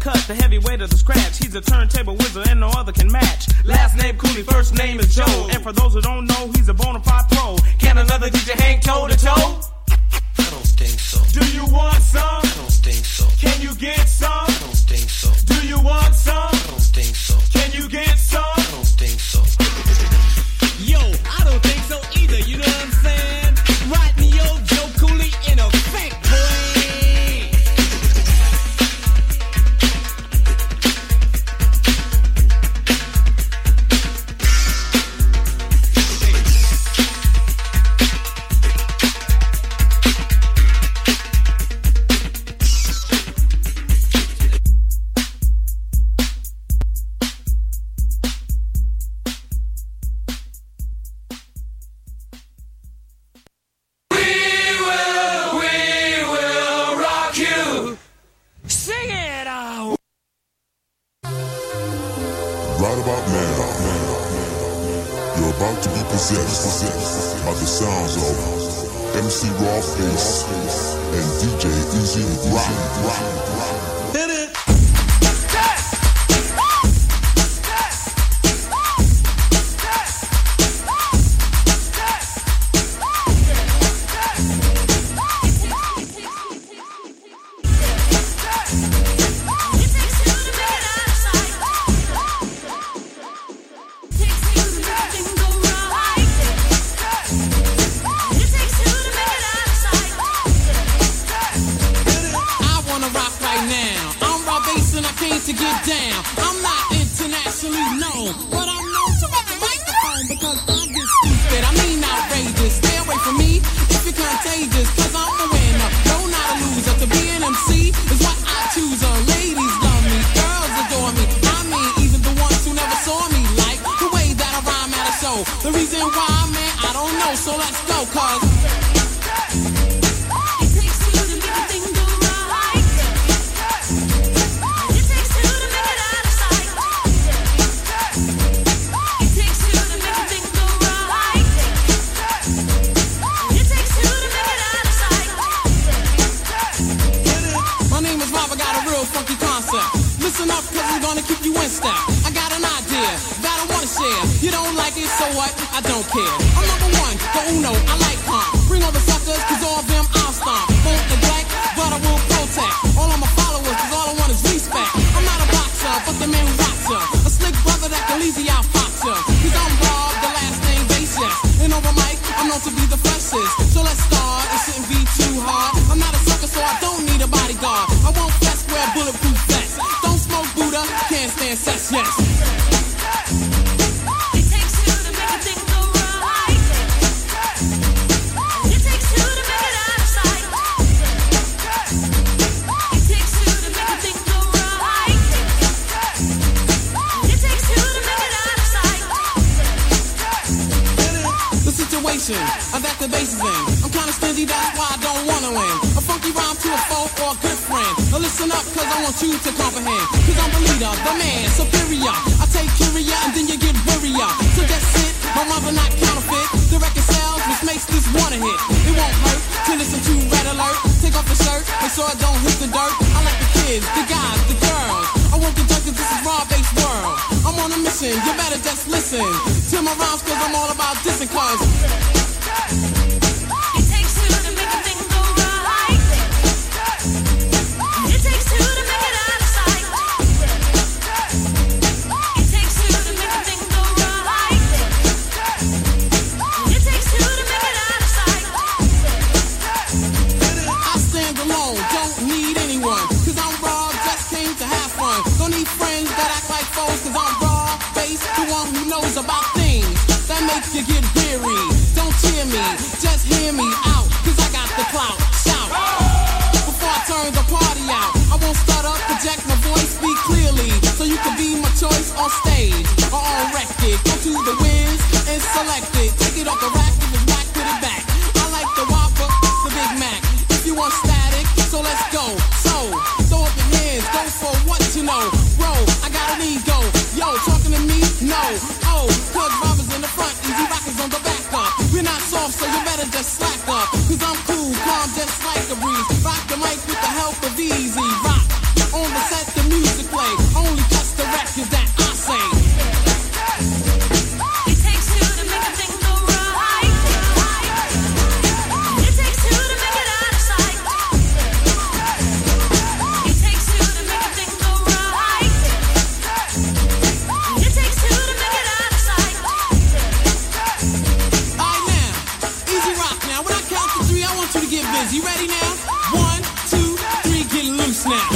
cut, the heavyweight of the scratch. He's a turntable wizard and no other can match. Last name Cooley, first name is Joe. And for those who don't know, he's a bona fide pro. Can another D J hang toe to toe? I don't think so. Do you want some? I don't think so. Can you get some? I don't think so. Do you want some? I don't think so. Can you get some? I don't think so. Yo, I don't think so either, you know what I'm saying? Right me, yo, Joe Cooley in effect, boy. Right about now, you're about to be possessed by the sounds of M C Rawface and D J Easy Rock. Hit it! To get down, I'm not internationally known, but I'm known to rock the microphone because I get stupid. I mean outrageous. Stay away from me if you're contagious, cause I'm a winner, no not a loser. To be an M C is what I choose. Uh, ladies love me, girls adore me. I mean even the ones who never saw me, like the way that I rhyme at a show. The reason why, man, I don't know. So let's go, cause listen up, cause I'm gonna keep you in step. I got an idea that I wanna share. You don't like it, so what? I don't care. I'm number one, the uno, I like pump. Bring all the suckers, cause all of them I'll stomp. Won't neglect, but I will protect all of my followers, cause all I want is respect. I'm not a boxer, but the man who rocks her. A slick brother that can easy out fox her. Cause I'm Rob, the last name Basis. And over mic, I'm known to be the freshest. So let's start, it shouldn't be too hard. I'm not a sucker, so I don't need a bodyguard. I won't flex, wear bulletproof vest. Don't smoke Buddha, can't stand sex, yes. It takes two to make a thing go right. It takes two to make it out of sight. It takes two to make a thing go right. It takes two to make it out of sight. The situation of that the bass is in. I'm kinda stingy, that's why I don't wanna win. A funky rhyme to a foe or a good friend. Now listen up, cause I want you to comprehend. Cause I'm the leader, the man, superior. I take curia and then you get wearier. So that's it, my rhymes are not counterfeit. The record sells, which makes this one a hit. It won't hurt to listen to Red Alert. Take off the shirt, make sure I don't hit the dirt. I like the kids, the guys, the girls. I want the junk cause this is raw-based world. I'm on a mission, you better just listen to my rhymes cause I'm all about dissing cause it takes two to make a thing go right. It takes two to make it out of sight. It takes two to make a thing go right. It takes two to make it out of sight. I stand alone, don't need anyone. Cause I'm raw, just came to have fun. Don't need friends that act like foes. Cause I'm raw, base, the one who knows about things that make you get weary. Don't cheer me, just hear me out. Cause I got the clout, shout. Before I turn the party out, I won't start up, project my voice, speak clearly. So you can be my choice on stage or on record. Go to the Wiz and select it. Take it off the rack, if it's whack, put it back. I like the Whopper, the Big Mac. If you want static, so let's go. So, throw up your hands, go for what you know. Bro, I got an ego. Yo, talking to me? No. Oh, cause Robbers in the front, Easy Rockers on the back up. We're not soft, so you better just slack up. Cause I'm cool, calm, just like a breeze. Rock the mic with the help of Easy Rock. On the set, the music count to three, I want you to get busy. Ready now? One, two, three, get loose now.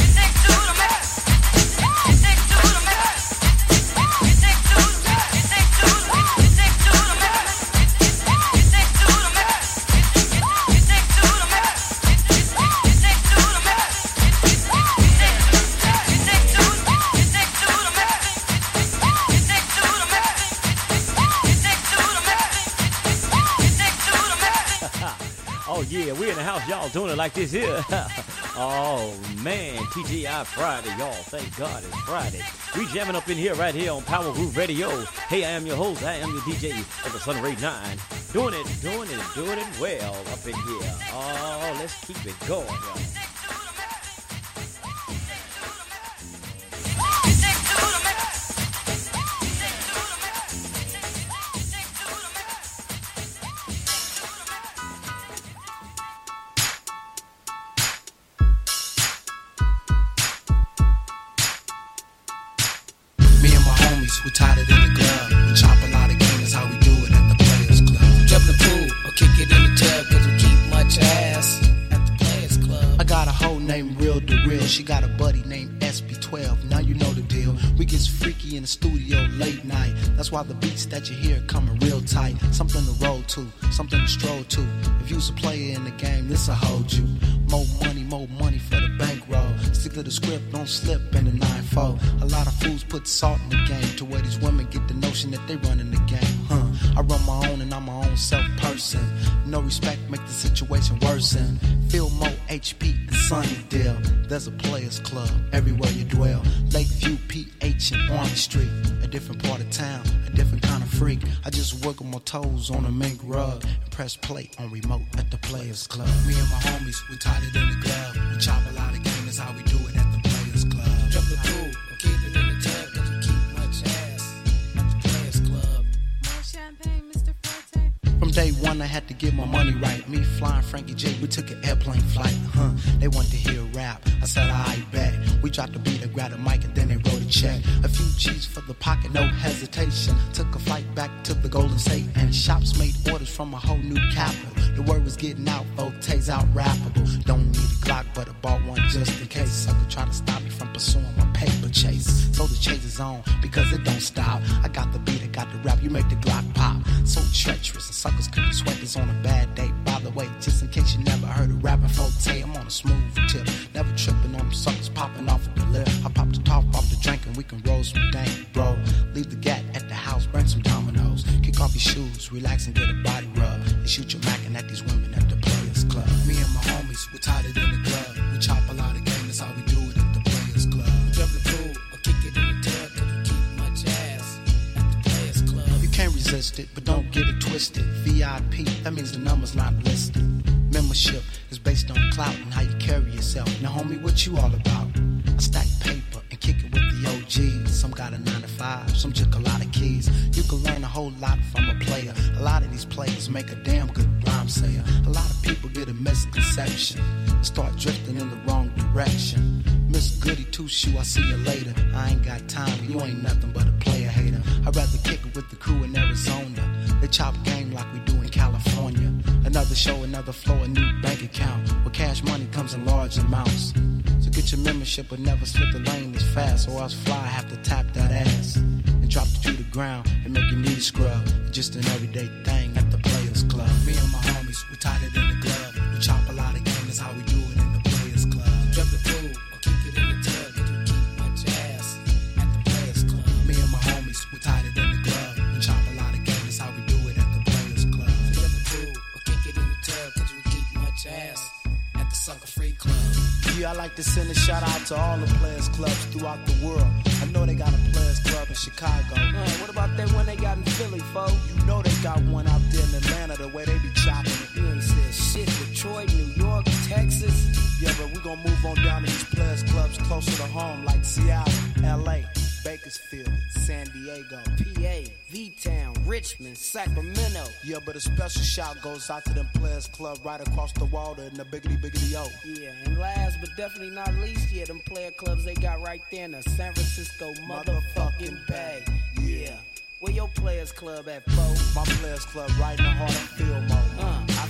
Oh yeah, we're in the house, y'all doing it like this here. Oh man, T G I Friday, y'all. Thank God it's Friday. We jamming up in here right here on Power Groove Radio. Hey, I am your host, I am your D J of the Sun Ray nine. Doing it, doing it, doing it well up in here. Oh, let's keep it going, y'all. We tied it in the glove. We chop a lot of game, that's how we do it at the Players Club. Jump the pool or kick it in the tub, cause we keep much ass at the Players Club. I got a hoe named Real DeReal. She got a buddy named S B twelve. Now you know the deal. We get freaky in the studio late night. That's why the beats that you hear coming real tight. Something to roll to, something to stroll to. If you's a player in the game, this'll hold you. More money, more money for the bankroll. Stick to the script, don't slip in the nine four. A lot of fools put salt in the game to where these women get the notion that they running the game. Huh? I run my own and I'm my own self person. No respect make the situation worsen. Feel more H P and Sunnydale. There's a Players Club everywhere you dwell. Lakeview, P H and Orange Street. A different part of town, a different kind of freak. I just wiggle my toes on a mink rug and press play on remote at the Players Club. Me and my homies, we tied it in the glove. We chop a lot of game, that's how we do it at the Players Club. Jump the pool or keep it in the tub, cause we keep much ass at the Players Club. More champagne, Mister Forte. From day one, I had to get my money right. Me flying Frankie J, we took an airplane flight. Huh? They wanted to hear rap. I said, I bet. We dropped the beat, I grabbed a mic, and then they wrote a check. A few G's for the pocket, no hesitation. Took a flight back to the Golden State, and shops made orders from a whole new capital. The word was getting out, Forte's out rappable. Don't need a Glock, but I bought one just in case. Sucker try to stop me from pursuing my paper chase. So the chase is on, because it don't stop. I got the beat, I got the rap, you make the Glock pop. So treacherous, and suckers couldn't sweat this on a bad day. By the way, just in case you never heard of rapping Forte, I'm on a smooth tip. Never tripping on them suckers popping off of the lip. I pop the top off the drink and we can roll some dank, bro. Leave the gat at the house, bring some dominoes. Kick off your shoes, relax and get a body rub. And shoot your mackin' at these women at the Players Club. Me and my homies, we tied it in the glove. We chop a lot of game, that's how we do it at the Players Club. Jump the pool or kick it in the tub, cause we keep much ass at the Players Club. You can't resist it, but don't get it twisted. V I P, that means the number's not listed. Membership is based on clout and how you carry yourself. Now, homie, what you all about? I stack paper and kick it with the O Gs. Some got a nine to five, some took a lot of keys. You can learn a whole lot from a player. A lot of these players make a damn good rhyme sayer. A lot of people get a misconception and start drifting in the wrong direction. Miss Goody Two Shoe, I see you later. I ain't got time, you ain't nothing but a player hater. I'd rather kick it with the crew in Arizona. They chop game like we do in California. Another show, another flow, a new bank account where cash money comes in large amounts. So get your membership, but never slip the lane as fast, or else fly have to tap that ass and drop it to the ground and make your knees scrub. Just an everyday thing at the Players Club. Me and my homies, we tied it in the glove. We chop a lot of game, that's how we do it in the Players Club. Jump the pool or kick it in the tub, cause we keep much ass at the Players Club. Me and my homies, we tied it in the glove. We chop a lot of game, that's how we do it at the Players Club. Jump the pool or kick it in the tub, cause we keep much ass at the Sucker Free Club. Yeah, I like to send a shout out to all the Players Clubs throughout the world. I know they got a Players Club in Chicago. Man, what about that one they got in Philly, folks? You know they got one out there in Atlanta, the way they be chopping it. You ain't said shit. Detroit, New York, Texas. Yeah, but we gon' move on down to these Players Clubs closer to home, like Seattle, L A, Bakersfield, San Diego, P A, V-Town, Richmond, Sacramento. Yeah, but a special shout goes out to them Players Club right across the water in the biggity biggity O. Yeah, and last but definitely not least, yeah, them player clubs they got right there in the San Francisco motherfucking Bay. Yeah. Where your Players Club at, folks? My Players Club right in the heart of Fillmore. Uh, I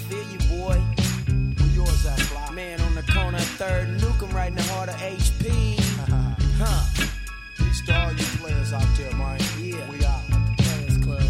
feel you, boy. Where yours at, Fly? Man, on the corner of third and Newcomb, right in the heart of H P. Huh. Peace to all you players out there, man. Yeah. We out. Players Club.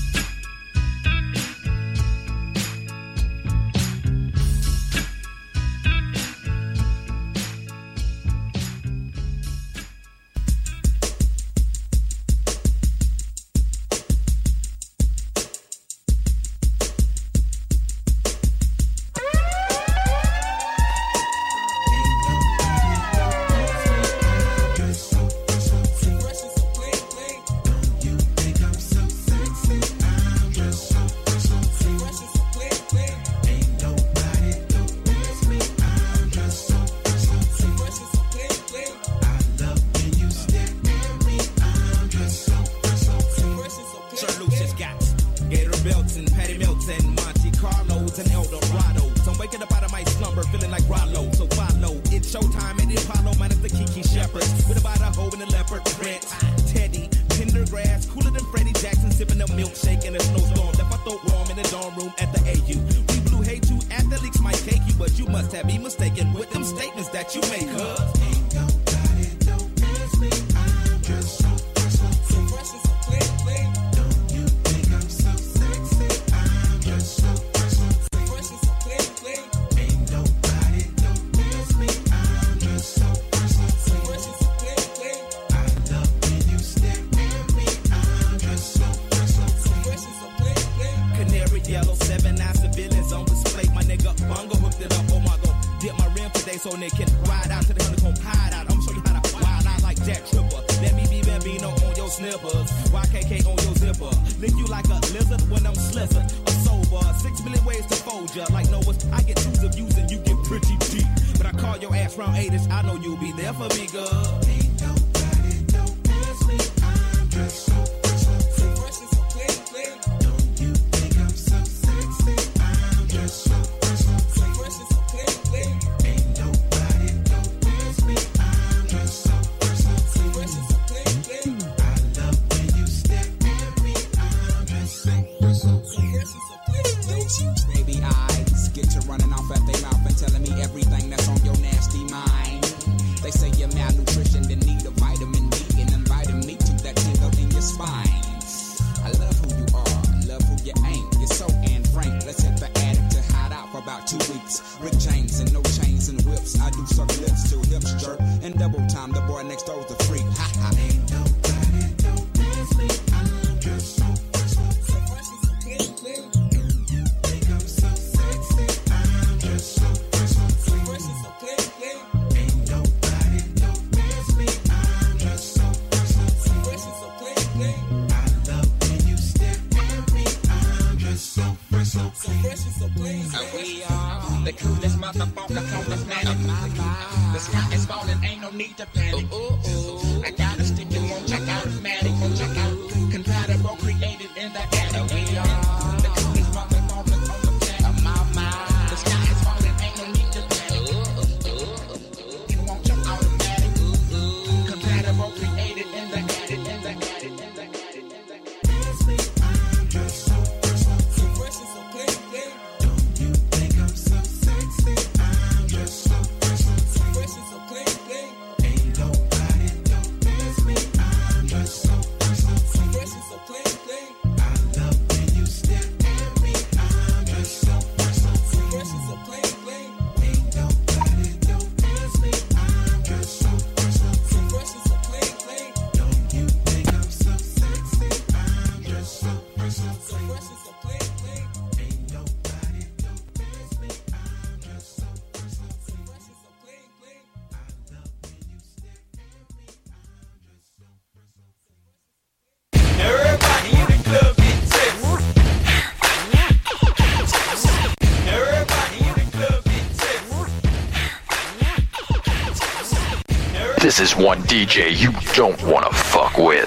This is one D J you don't wanna fuck with.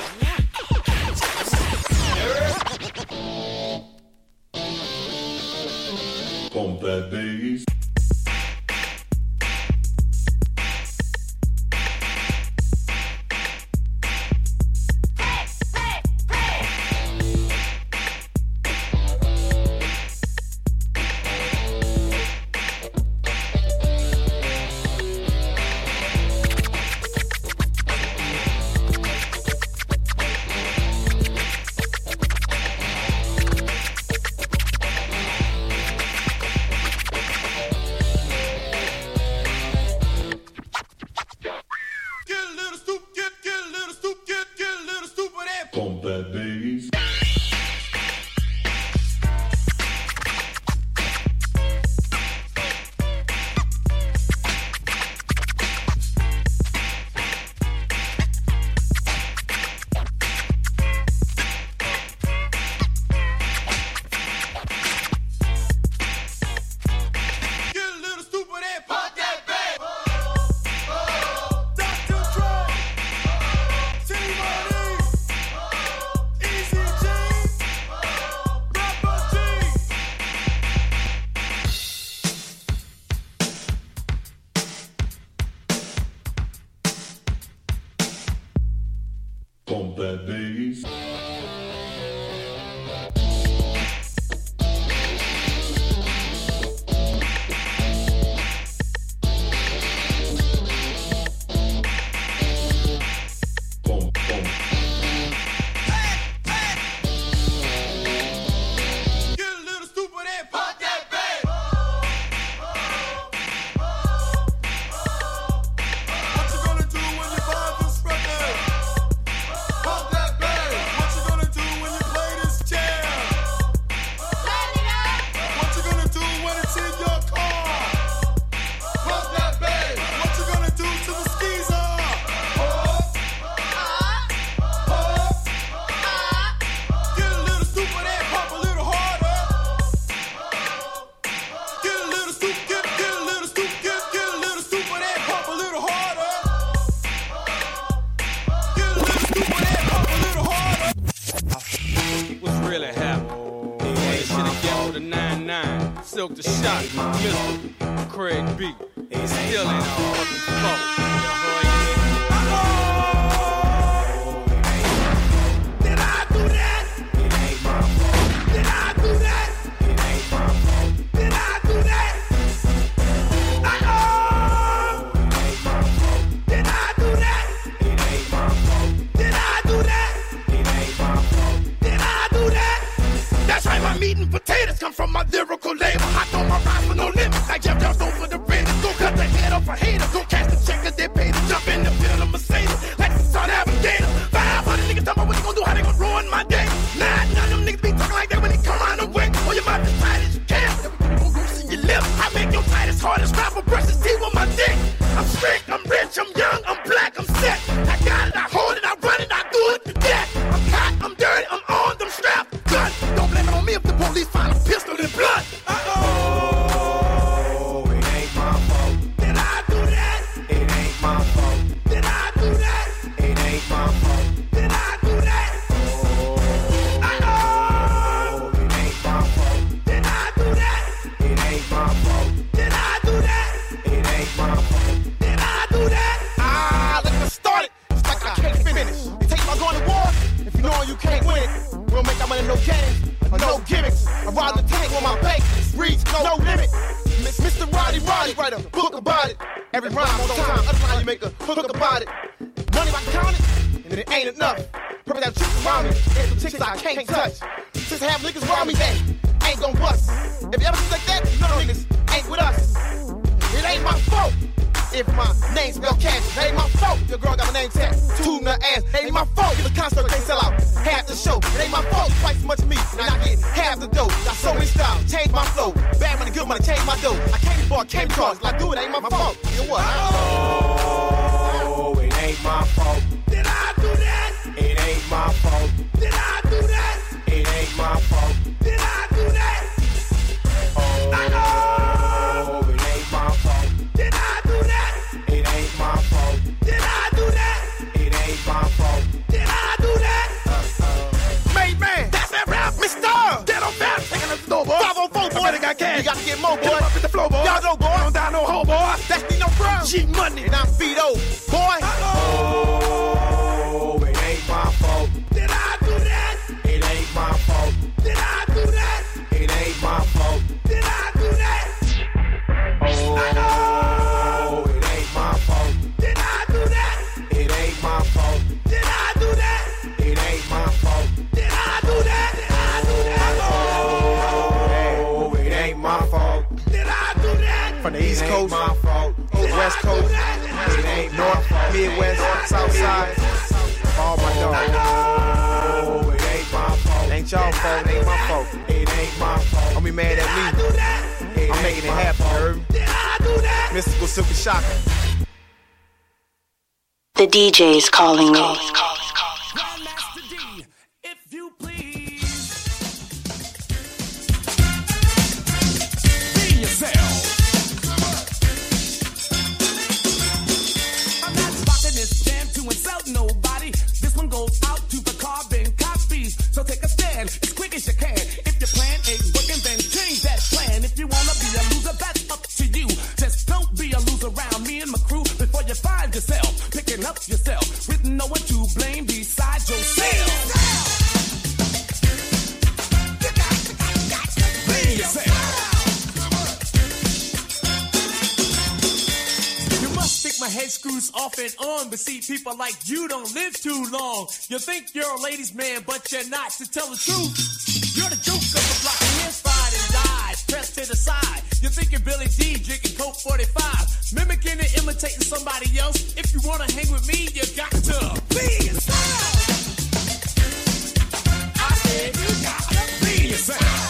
Bump that bass. the shot, Mister Craig B. Still in our flow. Did I do that? It ain't my fault. Did I do that? It ain't my fault. Did I do that? Uh-oh. It ain't my fault. Did I do that? It ain't my fault. Did I do that? It ain't my fault. Did I do that? That's right, my meat and potatoes come from my lyrical labor. I throw my rhymes for no limits, like Jeff Jones over the Raiders. Go cut the head off a hater. Go catch the checkers, they pay to jump in the field of Mercedes. Like the son Navigator. five hundred niggas talking about what they gon' do, how they gon' ruin my day. Nah, none of them niggas be talking like that when they come around the way. Oh, your mouth as tight as you can. Everybody gon' goose in your lip. I make your tight as hard as rapper brushes teeth with my dick. I'm straight, I'm rich, I'm young, I'm black, I'm set. I got it, I hold it, I run it, I do it to death. I'm hot, I'm dirty, I'm armed, I'm strapped. Gun. Don't blame it on me if the police find a pistol in blood. Uh-oh. It ain't my fault. Did I do that? It ain't my fault. Did I do that? It ain't my fault. Did I do that? Uh-oh. It ain't my fault. Did I do that? It ain't my fault. Did I do that? It ain't my fault. Did I do that? Ah, let's get started. It's like I can't finish. You take my going to war. If you know you can't win it, we don't make that money no games or no gimmicks. I ride the tank on my bank. Reads no limit. Mister Roddy Roddy, write a book about it. Every rhyme on time, other line you make a hook about it. Money I count it, and it ain't enough. Purple got chicks around me, and some chicks I can't touch. Since I have niggas around me that ain't gon' bust. If you ever see like that, none of niggas ain't with us. It ain't my fault if my name spell cash. It ain't my fault your girl got my name tattooed in her ass. It ain't my fault if the concert can't sell out half the show. It ain't my fault twice as much me, and I get half the dough. Got so many styles, change my flow. Bad money, good money, change my dough. I came to bar, came charged. Like, do it ain't my fault. You know what? Oh, it ain't my fault. Did I do that? It ain't my fault. Did I do that? It ain't my fault. Did I do that? Oh, I know. It ain't my fault. Did I do that? It ain't my fault. Did I do that? It ain't my fault. Did I do that? Uh-uh. Made man, that's that rap, Mister Dead on fast, taking us to the door, boy. five oh four, boy. They got cash. You gotta get more, boy. Get up at the floor, boy. Y'all know, boy. Don't die no hoe, boy. That's me no brown. G money, and I'm feet old, boy. Uh-oh. It ain't my fault. Did I do that? It ain't my fault. Did I do that? It ain't my fault. Did I do that? Oh, I know. It ain't my fault. Did I do that? It ain't my fault. Did I do that? It ain't my fault. Did I do that? Did I do that? Oh, it ain't my fault. Did I do that? From the East Coast, my fault. West Coast, it ain't North, Midwest, South Side. All my dogs. Oh, it ain't my fault. Ain't y'all fault, it ain't my fault. It ain't my fault. Don't be mad at me. I'm making it happen, heard? Did I do that? Mystical Silky Shocker. The D J's calling you. Grandmaster D, if you please. Be yourself. I'm not rocking this jam to insult nobody. This one goes out to the carbon copies. So take a stand as quick as you can. If your plan ain't working, then change that plan. If you wanna be a loser, that's up to you. Just don't be a loser around me and my crew before you find yourself picking up yourself with no one to blame besides yourself. Be yourself. You must think my head screws off and on, but see, people like you don't live too long. You think you're a ladies' man, but you're not. To tell the truth, you're the joke of the block. Your hands fried and died, pressed to the side. You think you're Billy D drinking Coke forty-five, mimicking and imitating somebody else. If you wanna hang with me, you got to be yourself. I said you gotta be yourself.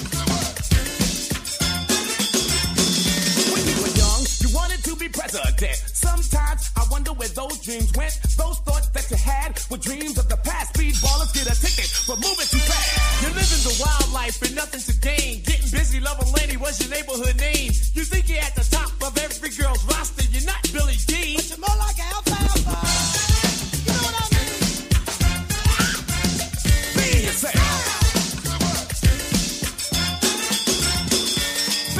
When you were young, you wanted to be president. Sometimes I wonder where those dreams went. Those thoughts that you had were dreams of the past. Speedballers get a ticket for moving too fast. You're living the wild life and nothing to gain. Getting busy, loving lady was your neighborhood name. You think you're at the top of every girl's roster. You're not Billy D, but you're more like Alfalfa. You know what I mean? Be yourself.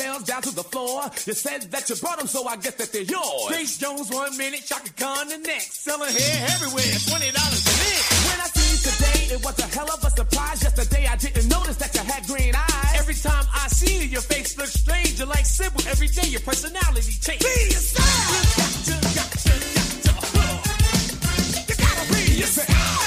nails down to the floor. You said that you brought them, so I guess that they're yours. Grace Jones one minute, Chaka Khan the next. Selling hair everywhere, twenty dollars a minute. When I see you today, it was a hell of a surprise. Yesterday I didn't notice that you had green eyes. Every time I see you, your face looks strange. You're like Sybil. Every day your personality changes. Be yourself. You got to, got to, got to. Uh, you gotta be yourself.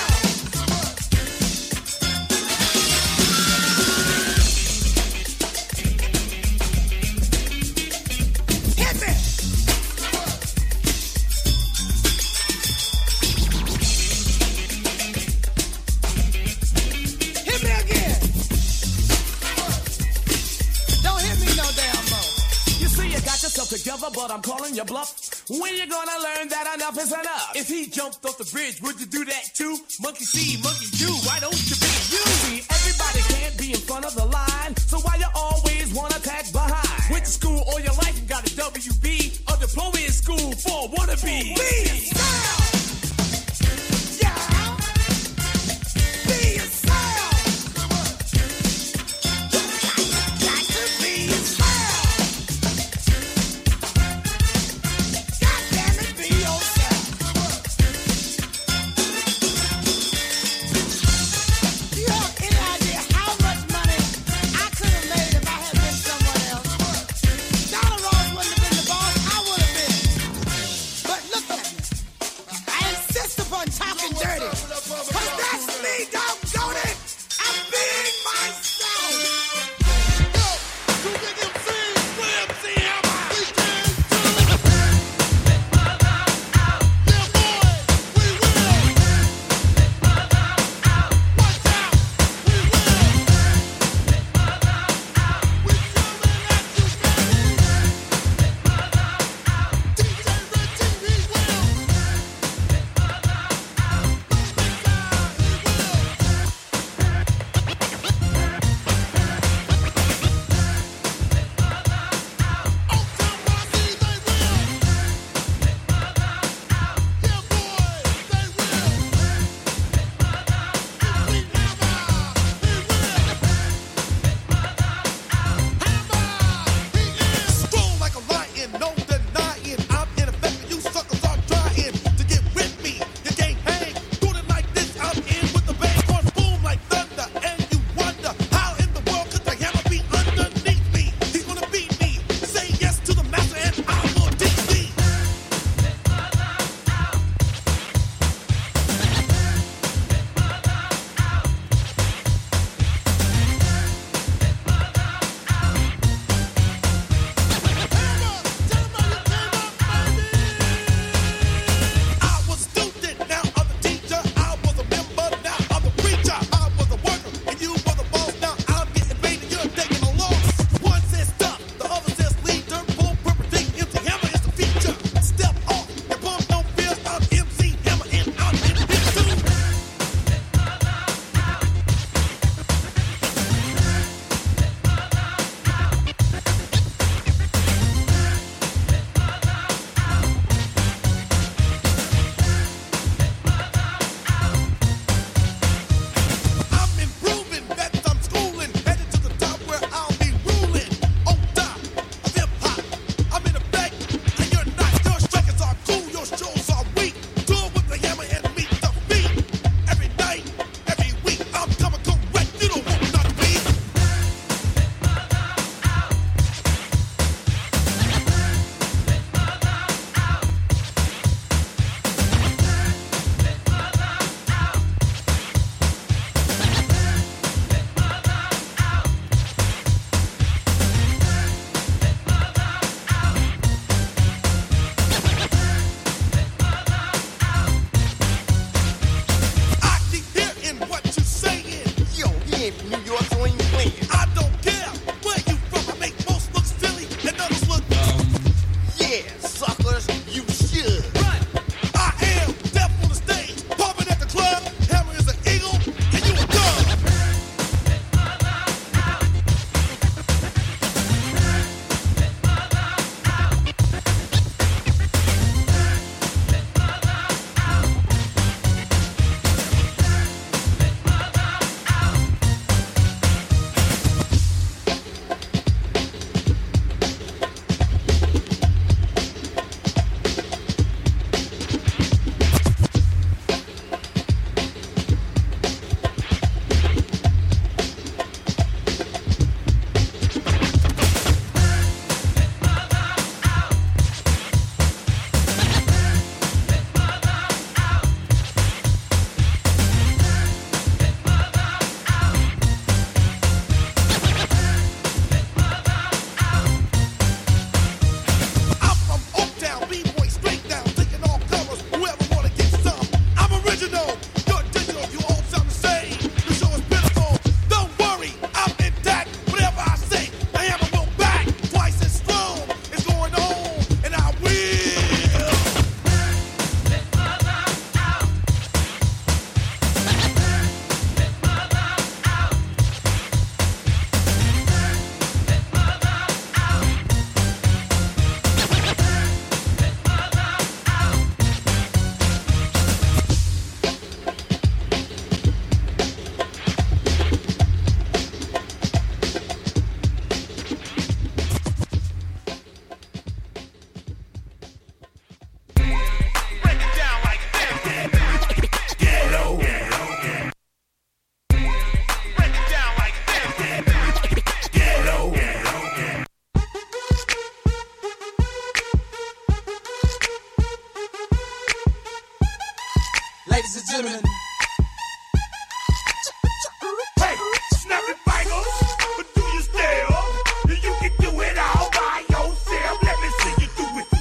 Together, but I'm calling your bluff. When you gonna learn that enough is enough? If he jumped off the bridge, would you do that too? Monkey see, monkey do. Why don't you be you? See, everybody can't be in front of the line, so why you always wanna tag behind? Went to school all your life and got a W B, a diploma in school for wannabe. Be yourself. Yeah. Be yourself. Got to be yourself. ladies and gentlemen. Hey, snapping fingers, but do you still? You can do it all by yourself. Let me see you do it.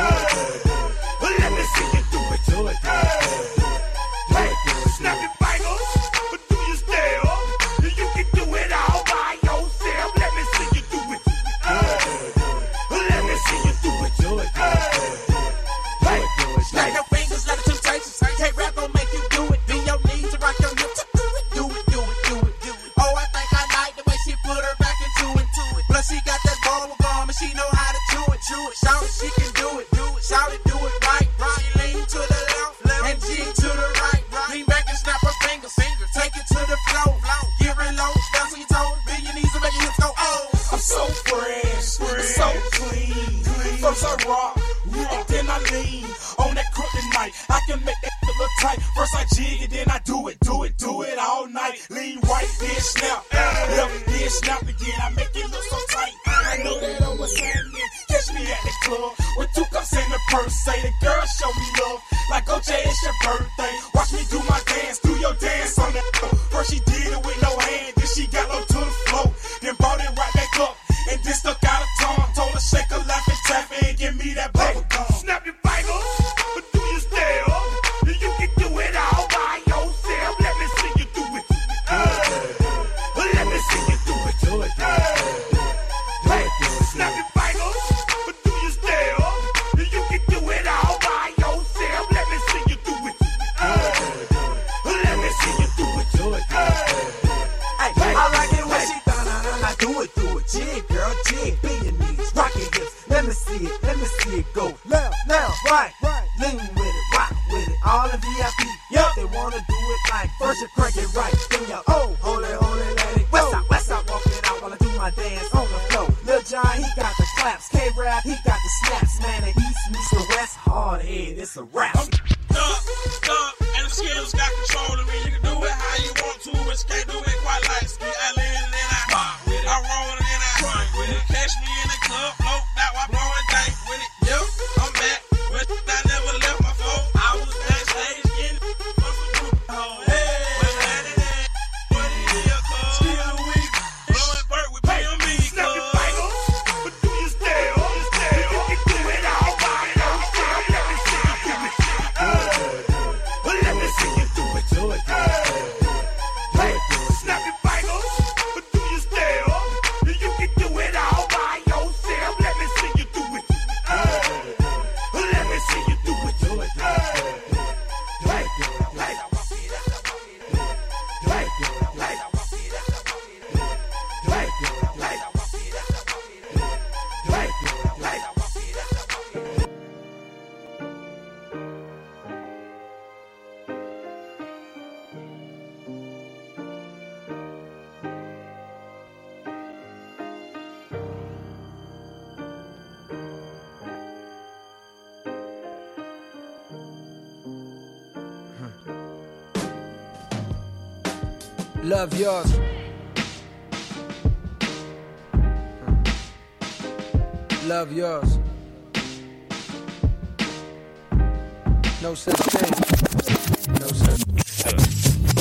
Let me see you do it. Do it. Hey, snapping fingers, but do you still? You can do it all by yourself. Let me see you do it. Let me see you do it. Do it. Hey, snap your fingers like the Temptations. Can't rap gon' make you do it. Bend your knees and rock your hips. Do it, do it, do it, do it, do it. Oh, I think I like the way she put her back into it. Plus she got that ball with gum and she know how to chew it, chew it. Shout it, she can do it, do it. Shout it, do it right, right. She lean to the left, left, and G to the right, right. Lean back and snap her fingers, fingers. Take it to the floor, flow. Get real low, bounce on your toes, bend your knees and make your hips go. Oh, I'm so fresh, so clean. First I rock, and then I lean. On that kryptonite, I can make that shit look tight. First I jig and then I do it, do it, do it all night. Lean right, then snap, left, then snap again. I make it look so tight. I know that I'm what's happening. Catch me at the club with two cups in the purse. Say the girl show me love, like O J, it's your birthday. Watch me do my dance, do your dance on that. First she did it with no hand, then she got low to the floor, then brought it right back up, and then stuck out of tongue. Told her shake her, laugh and tap it, and give me that bubble gum. Snap your fingers, but do you still? You can do it all by yourself. Let me see you do it. Let me see you do it. Do it. Hey, snap your fingers, but do you still? You can do it all by yourself. Let me see you do it. Let me see you do it. Do it. Hey, I like it when she done, I do it, do it. Jig, girl, jig, bend your knees, rock your hips. Let me see it, let me see it go. Left, left, right, right. Lean with it, rock with it. All in V I P, yup, they wanna do it like first you crank it right, then you oh, hold it, hold it, let it go. West side, west side, walk it out while I do my dance on the floor. Lil John, he got the claps, K-Rap, he got the snaps. Man, the East meets the West, hard head, it's a rap. Stuck, stuck, and the skills got control of me. You can do it how you want to, but you can't do it quite like ski. I lean and then I rock with it. I roll and then I crank with it. Catch me in the club, float, now I blow and dank with it. Yep, I'm back, but I never left my phone. I was backstage getting for some group hole. Hey, what's happening? What it is, cuz? Still weak, blowing bird with P M E, snap your fingers, but do you still? You can do it all by yourself. Let me see you do it. Let me see you do it. Do it. Hey, snap your fingers, but do you still? You can do it all by yourself. Let me see you do it. Let me see you do it. Do it. Hey, Love yours. Love yours. No such thing. No such thing.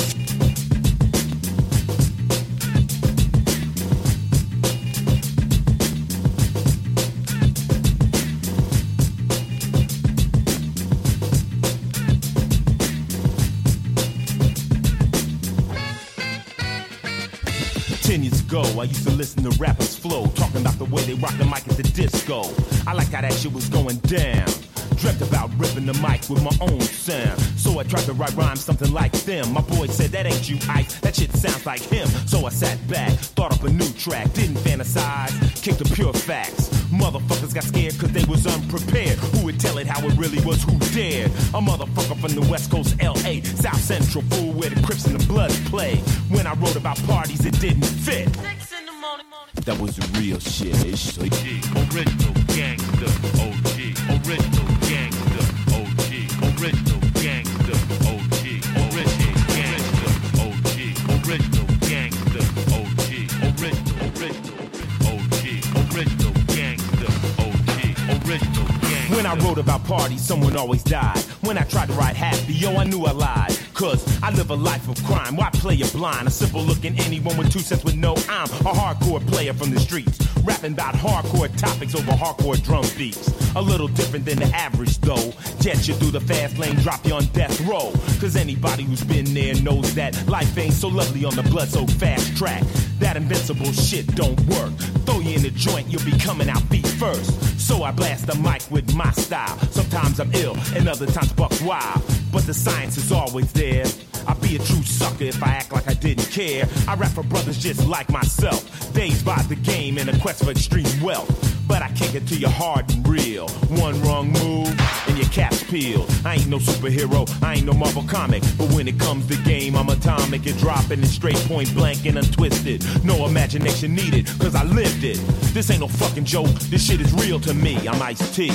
Ten years ago, I used to listen to rappers flow, talking about the way they rock the mic at the disco. I liked how that shit was going down. Dreamt about ripping the mic with my own sound. So I tried to write rhymes something like them. My boy said, that ain't you, Ike, that shit sounds like him. So I sat back, thought up a new track, didn't fantasize, kicked the pure facts. Motherfuckers got scared cause they was unprepared. Who would tell it how it really was, who dared? A motherfucker from the West Coast, L A, South Central, fool where the Crips and the Bloods play. When I wrote about parties, it didn't fit. That was the real shit. It's like original gangster, O G. Original gangster, O G. Original gangster, O G. Original gangster, O G. Original gangster, O G. Original, original, O G. Original gangster, O G. Original gangster. When When I wrote about parties, someone always died. When I tried to write happy, yo, I knew I lied. Cause I live a life of crime. Why play a blind? A simple looking anyone with two cents with no I'm a hardcore player from the streets. Rapping about hardcore topics over hardcore drum beats. A little different than the average though. Jet you through the fast lane, drop you on death row. Cause anybody who's been there knows that life ain't so lovely on the blood so fast track. That invincible shit don't work. Throw you in the joint, you'll be coming out feet first. So I blast the mic with my style. Sometimes I'm ill and other times buck wild. But the science is always there. I'd be a true sucker if I act like I didn't care. I rap for brothers just like myself. Dazed by the game in a quest for extreme wealth. But I kick it to you hard and real. One wrong move and your cap's peeled. I ain't no superhero, I ain't no Marvel comic. But when it comes to game, I'm atomic and dropping it straight point blank and untwisted. No imagination needed, cause I lived it. This ain't no fucking joke, this shit is real to me. I'm Ice-T,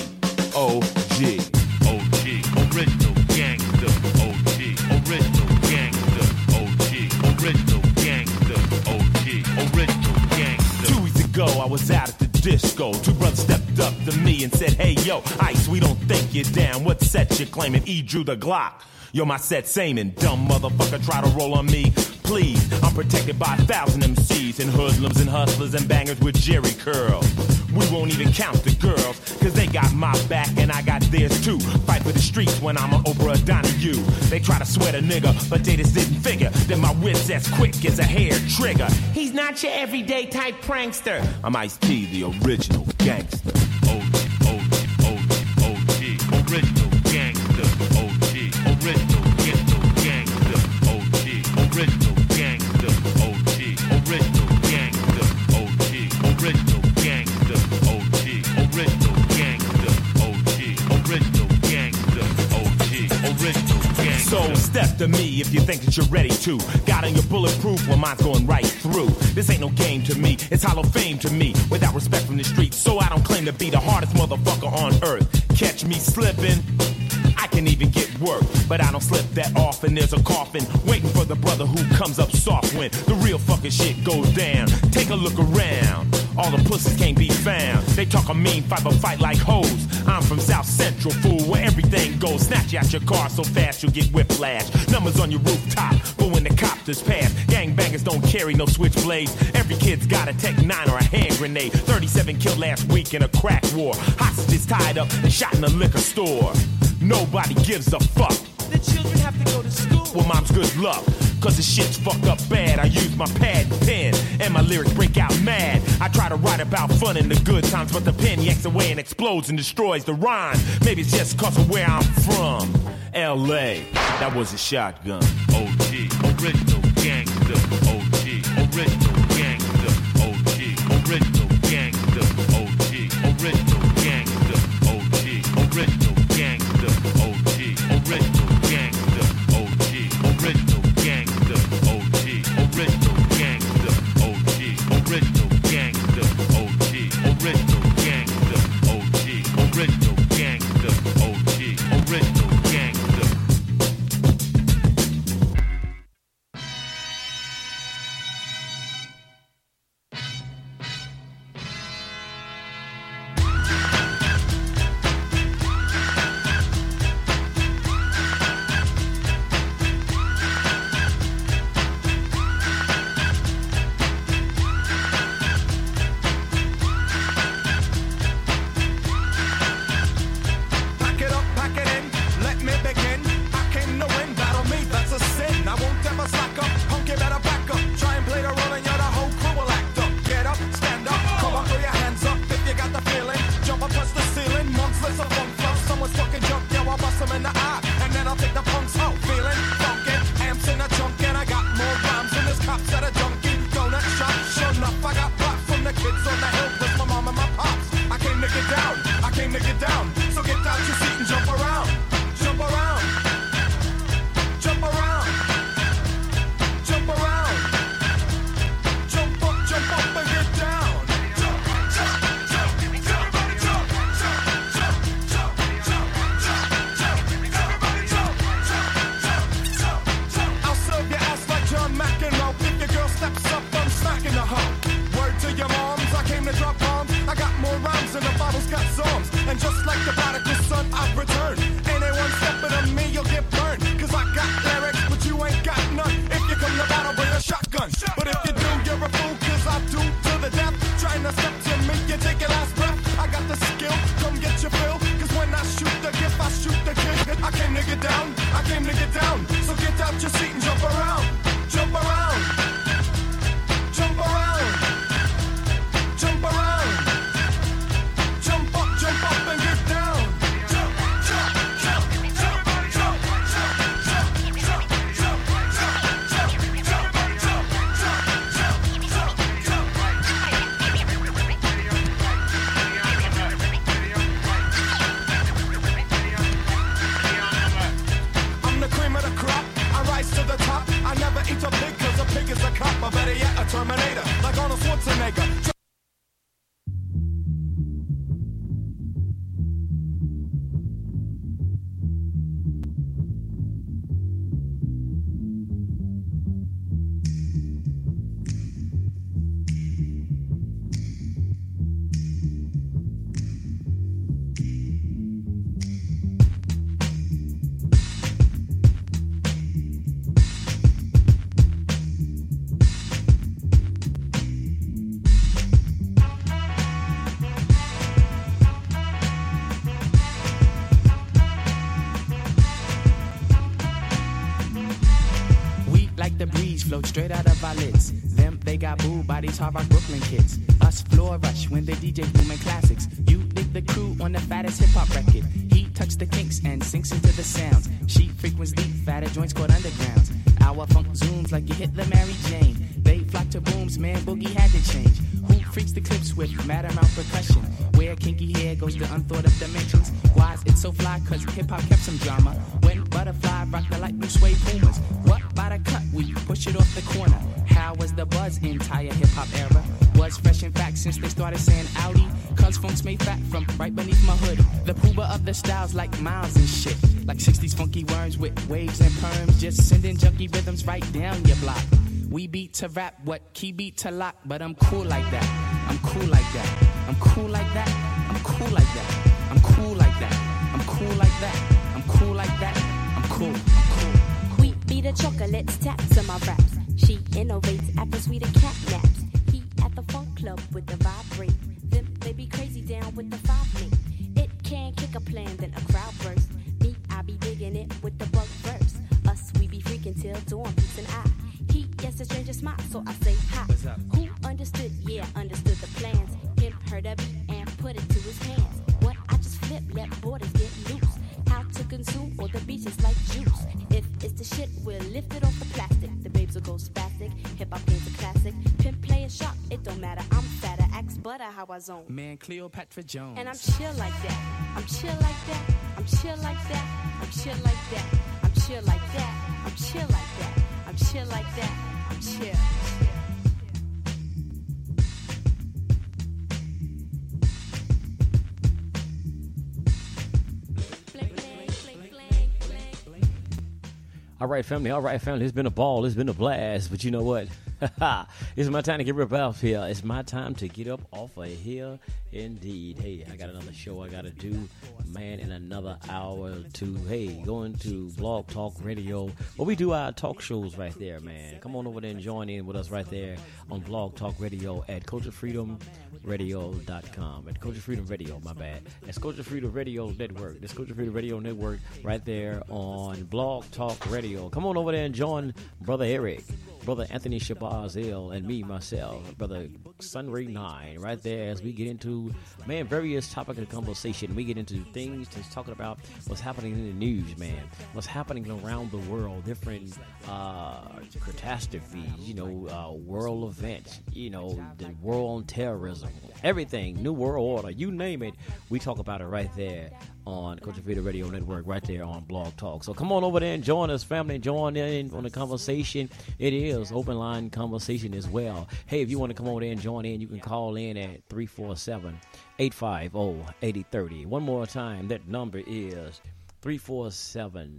O G. O G, original gangster. O G, original gangster. O G, original gangster. O G, original gangster. Two weeks ago, I was out at the disco. Two brothers stepped up to me and said, hey, yo, Ice, we don't think you're down. What set you claiming? E drew the Glock. Yo, my set same and dumb motherfucker try to roll on me. Please, I'm protected by a thousand M Cs and hoodlums and hustlers and bangers with Jerry curls. We won't even count the girls, cause they got my back and I got theirs too. Fight for the streets when I'm an Oprah Donahue. They try to sweat a nigga, but they just didn't figure that my wit's as quick as a hair trigger. He's not your everyday type prankster. I'm Ice-T, the original gangster. O G, O G, O G, O G, original gangster. O G, original ghetto gangster. O G, original gangster. O G, original gangster. O G, original gangster. O G, original gangster. O G, original gangster. O G, original gangster. So step to me if you think that you're ready to. Got on your bulletproof, well mine's going right through. This ain't no game to me, it's hollow fame to me. Without respect from the streets, so I don't claim to be the hardest motherfucker on earth. Catch me slipping, I can even get work, but I don't slip that often. There's a coffin waiting for the brother who comes up soft when the real fucking shit goes down. Take a look around, all the pussies can't be found. They talk a mean fight but fight like hoes. I'm from South Central, fool, where everything goes. Snatch you out your car so fast you'll get whiplash. Numbers on your rooftop, but when the copters pass, gangbangers don't carry no switchblades. Every kid's got a Tech nine or a hand grenade. thirty-seven killed last week in a crack war. Hostages tied up and shot in a liquor store. Nobody gives a fuck. The children have to go to school. Well, mom's good luck, cause the shit's fucked up bad. I use my pad and pen, and my lyrics break out mad. I try to write about fun in the good times, but the pen yanks away and explodes and destroys the rhyme. Maybe it's just cause of where I'm from. L A, that was a shotgun. O G, original gangster. O G, original gangster. O G, original gangster. O G, original gangster. O G, original gangster. O G, original gangster. O G, original gangster. O G, original gangster. O G, original gangster. O G, original gangster. O G, original gangster. O G, original gangster. And just like the prodigal I've returned. Ain't anyone stepping on me, you'll get burned. Cause I got lyrics, but you ain't got none. If you come to battle, bring a shotgun. But if you do, you're a fool, cause I do to the death. Trying to step to me, you take your last breath. I got the skill, come get your fill. Cause when I shoot the gift, I shoot the kid. I came to get down, I came to get down. So get out your seat and jump around. Jump around. Jump around. Jump around. Jump up, jump up and get down. Jump, jump, jump, jump, jump, jump, jump, jump, jump, jump, jump, jump, jump, I'm the cream of the crop. I rise to the top. I never eat a pig cause a pig is a cop. Or better yet, a Terminator. Like Arnold Schwarzenegger. Float straight out of our lids. Them, they got booed by these hard rock Brooklyn kids. Us floor rush when the D J booming classics. You dig the crew on the fattest hip hop record. He tucks the kinks and sinks into the sounds. She frequents deep, fatter joints called undergrounds. Our funk zooms like you hit the Mary Jane. They flock to booms, man, boogie had to change. Who freaks the clips with mad amount percussion? Where kinky hair goes to unthought of dimensions. Why is it so fly? Cause hip hop kept some drama. When Butterfly rocked the light blue suede Pumas. What by the cut? We push it off the corner. How was the buzz entire hip hop era? Was fresh in fact since they started saying Audi. Cause funk's made fat from right beneath my hood. The pooba of the styles like Miles and shit. Like sixties funky worms with waves and perms. Just sending junky rhythms right down your block. We beat to rap, what key beat to lock. But I'm cool like that. I'm cool like that. I'm cool like that. I'm cool like that. I'm cool like that. I'm cool like that. I'm cool like that. I'm cool. I'm cool. We beat the chocolates, taps on my raps. She innovates after sweeter cat naps. He at the funk club with the vibrate. Them they be crazy down with the five link. It can kick a plan, then a crowd burst. Me, I be digging it with the bug verse. Us, we be freaking till dawn, peace and I. He gets a stranger smile, so I say hi. Who understood? Yeah, understood the plans. Him heard of it and put it to his hands. What I just flip, let borders get loose. How to consume all the beaches like juice. If it's the shit, we'll lift it off the plastic. The babes will go spastic. Hip hop game's a classic. Pimp play a shot, it don't matter. I'm fatter, axe butter how I zone. Man, Cleopatra Jones. And I'm chill like that. I'm chill like that. I'm chill like that. I'm chill like that. I'm chill like that. I'm chill like that. I'm chill like that. I'm chill. All right, family. All right, family. It's been a ball. It's been a blast. But you know what? It's my time to get up off here. It's my time to get up off of here. Indeed. Hey, I got another show I got to do, man, in another hour or two. Hey, going to Blog Talk Radio, where we do our talk shows right there, man. Come on over there and join in with us right there on Blog Talk Radio at culture freedom radio dot com. At Culture Freedom Radio, my bad. That's Culture Freedom Radio Network. That's Culture Freedom Radio Network right there on Blog Talk Radio. Come on over there and join Brother Eric, Brother Anthony Shabazz, and me, myself, Brother Sunray nine, right there as we get into, man, various topics of conversation. We get into things just talking about what's happening in the news, man, what's happening around the world, different uh, catastrophes, you know, uh, world events, you know, the war on terrorism, everything, New World Order, you name it. We talk about it right there on Culture Freedom Radio Network, right there on Blog Talk. So come on over there and join us, family, and join in on the conversation. It is open line conversation as well. Hey, if you want to come over there and join in, you can call in at three four seven, eight five zero, eight zero three zero. One more time, that number is three four seven,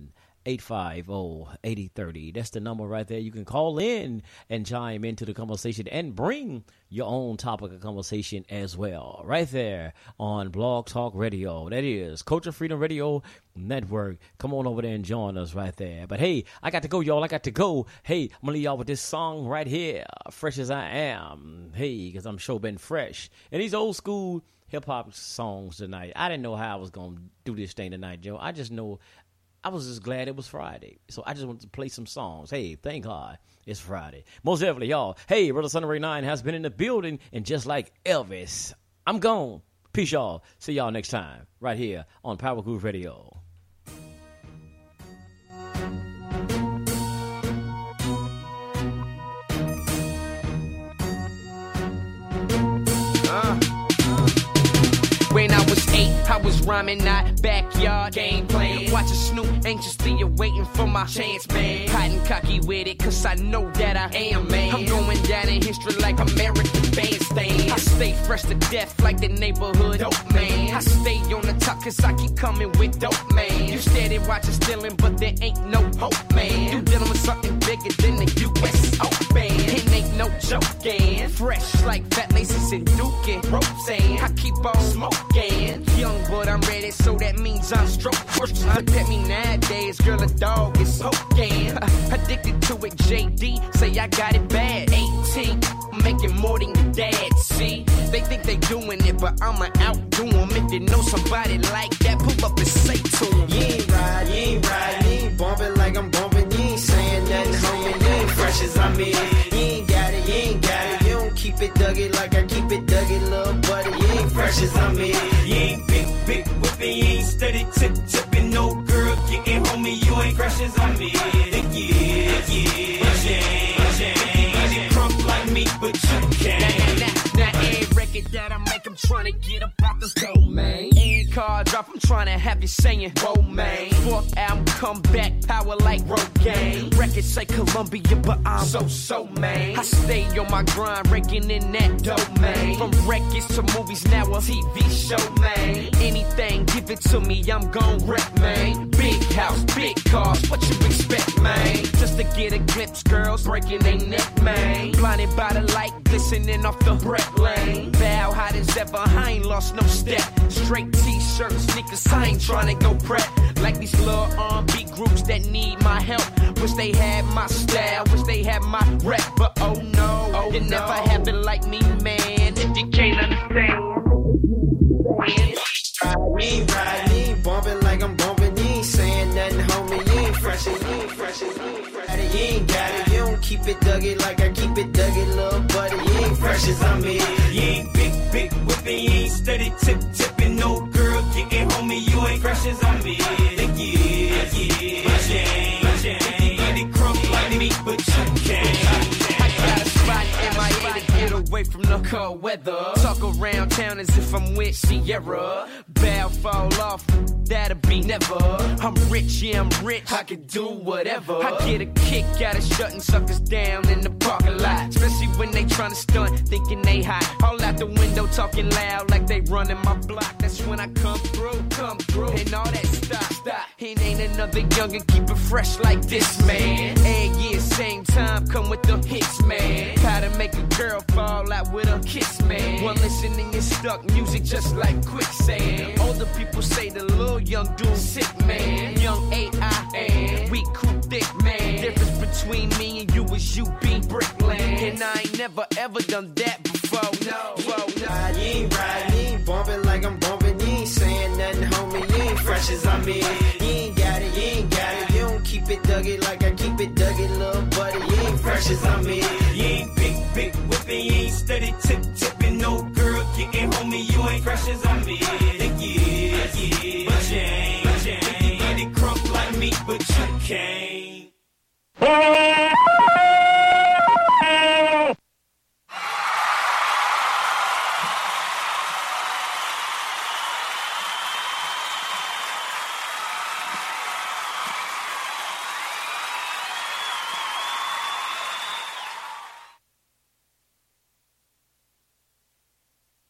eight five zero, eight zero three zero. That's the number right there. You can call in and chime into the conversation and bring your own topic of conversation as well. Right there on Blog Talk Radio. That is Culture Freedom Radio Network. Come on over there and join us right there. But hey, I got to go, y'all. I got to go. Hey, I'm going to leave y'all with this song right here. Fresh as I am. Hey, because I'm sure been fresh. And these old school hip-hop songs tonight. I didn't know how I was going to do this thing tonight, Joe. I just know I was just glad it was Friday. So I just wanted to play some songs. Hey, thank God it's Friday. Most definitely, y'all. Hey, Brother Son of Ray nine has been in the building. And just like Elvis, I'm gone. Peace, y'all. See y'all next time right here on Power Groove Radio. When I was eight, I was rhyming, not backyard game playing. Watching Snoop, anxiously awaiting for my chance, man. Hot and cocky with it, cause I know that I am, man. I'm going down in history like American Bandstand. I stay fresh to death like the neighborhood dope, man. I stay on the top cause I keep coming with dope, man. You steady watching stealing, but there ain't no hope, man. You dealing with something bigger than the U S Open. It ain't no joking. Fresh like fat laces and Duke and ropes, and I keep on smoking. Young, but I'm ready, so that means I'm stroke. Look at me nowadays, girl, a dog is smoking. Addicted to it, J D, say I got it bad. eighteen, making more than your dad, see? They think they doing it, but I'ma outdo them. If you know somebody like that, pull up and say to them. You ain't ride, you ain't ride, you ain't bumping like I'm bumping. You ain't saying nothing, homie, you ain't fresh as I'm in. You ain't got it, you ain't got it. You don't keep it duggy like I keep it duggy, little buddy. You ain't fresh as I'm in. You ain't big, big whipping, you ain't steady tip tipping, no girl getting homie, you ain't fresh as I'm in. Yeah, yeah, but you ain't, but you ain't, ain't crump like me, but you can't. Now, now, now, every record that I make, I'm trying to get up out this dough, man. Every car drop, I'm trying to have you saying, whoa, man. Fourth album, come back, power like Rogaine. Records say Columbia, but I'm so, so, man. I stay on my grind, raking in that dough, man. From records to movies, now a T V show, man. Anything, give it to me, I'm gon' rep, man. Big house, big cars, what you expect, man? Just to get a glimpse, girls breaking their neck, man. Blinded by the light, glistening off the rep lane. Bow hot as ever, I ain't lost no step. Straight t-shirts, sneakers, I ain't tryna go prep. Like these little R and B groups that need my help. Wish they had my style, wish they had my rep. But oh no, oh, it no. never happened like me, man. If you can't understand. You ain't riding, you ain't bumping like I'm bumping. You ain't saying nothing, homie. You ain't fresh, you ain't fresh, you ain't fresh. You ain't got it, you don't keep it duggy like I keep it duggy, little buddy. You ain't fresh as I'm in. You ain't big, big whipping, you ain't steady tip tipping, no girl getting homie, you ain't fresh as I'm in. Yeah, yeah, but you ain't, but you ain't, ain't it crump like me, but you can't. Got a spot in my head to get away from the cold weather. Talk around town as if I'm with Sierra. Bow fall off, that'll be never. I'm rich, yeah, I'm rich, I can do whatever. I get a kick out of shutting suckers down in the parking lot. Especially when they tryna stunt, thinking they hot. All out the window talking loud like they running my block. That's when I come through, come through. And all that stop, stop. It ain't another youngin', keep it fresh like this, man. Every year, same time, come with the hits, man. How to make a girl fall out with a kiss, man. One listening is stuck, music just like quicksand. Older people say the little young dude sick, man. Young A I N, we cool thick, man. Difference between me and you is you be brickland. And I ain't never ever done that before, no, whoa, no. You ain't riding, you ain't bumping like I'm bumping. You ain't saying nothing, homie. You ain't fresh as I'm in. You ain't got it, you ain't got it. You don't keep it duggy like I keep it duggy, little buddy. You ain't fresh as I'm in. You ain't big, big whipping, you ain't steady tip tipping, no girl getting homie, you ain't fresh as I'm in. Yeah, yeah, but you ain't, but you ain't, ain't it crump like me, but you can't.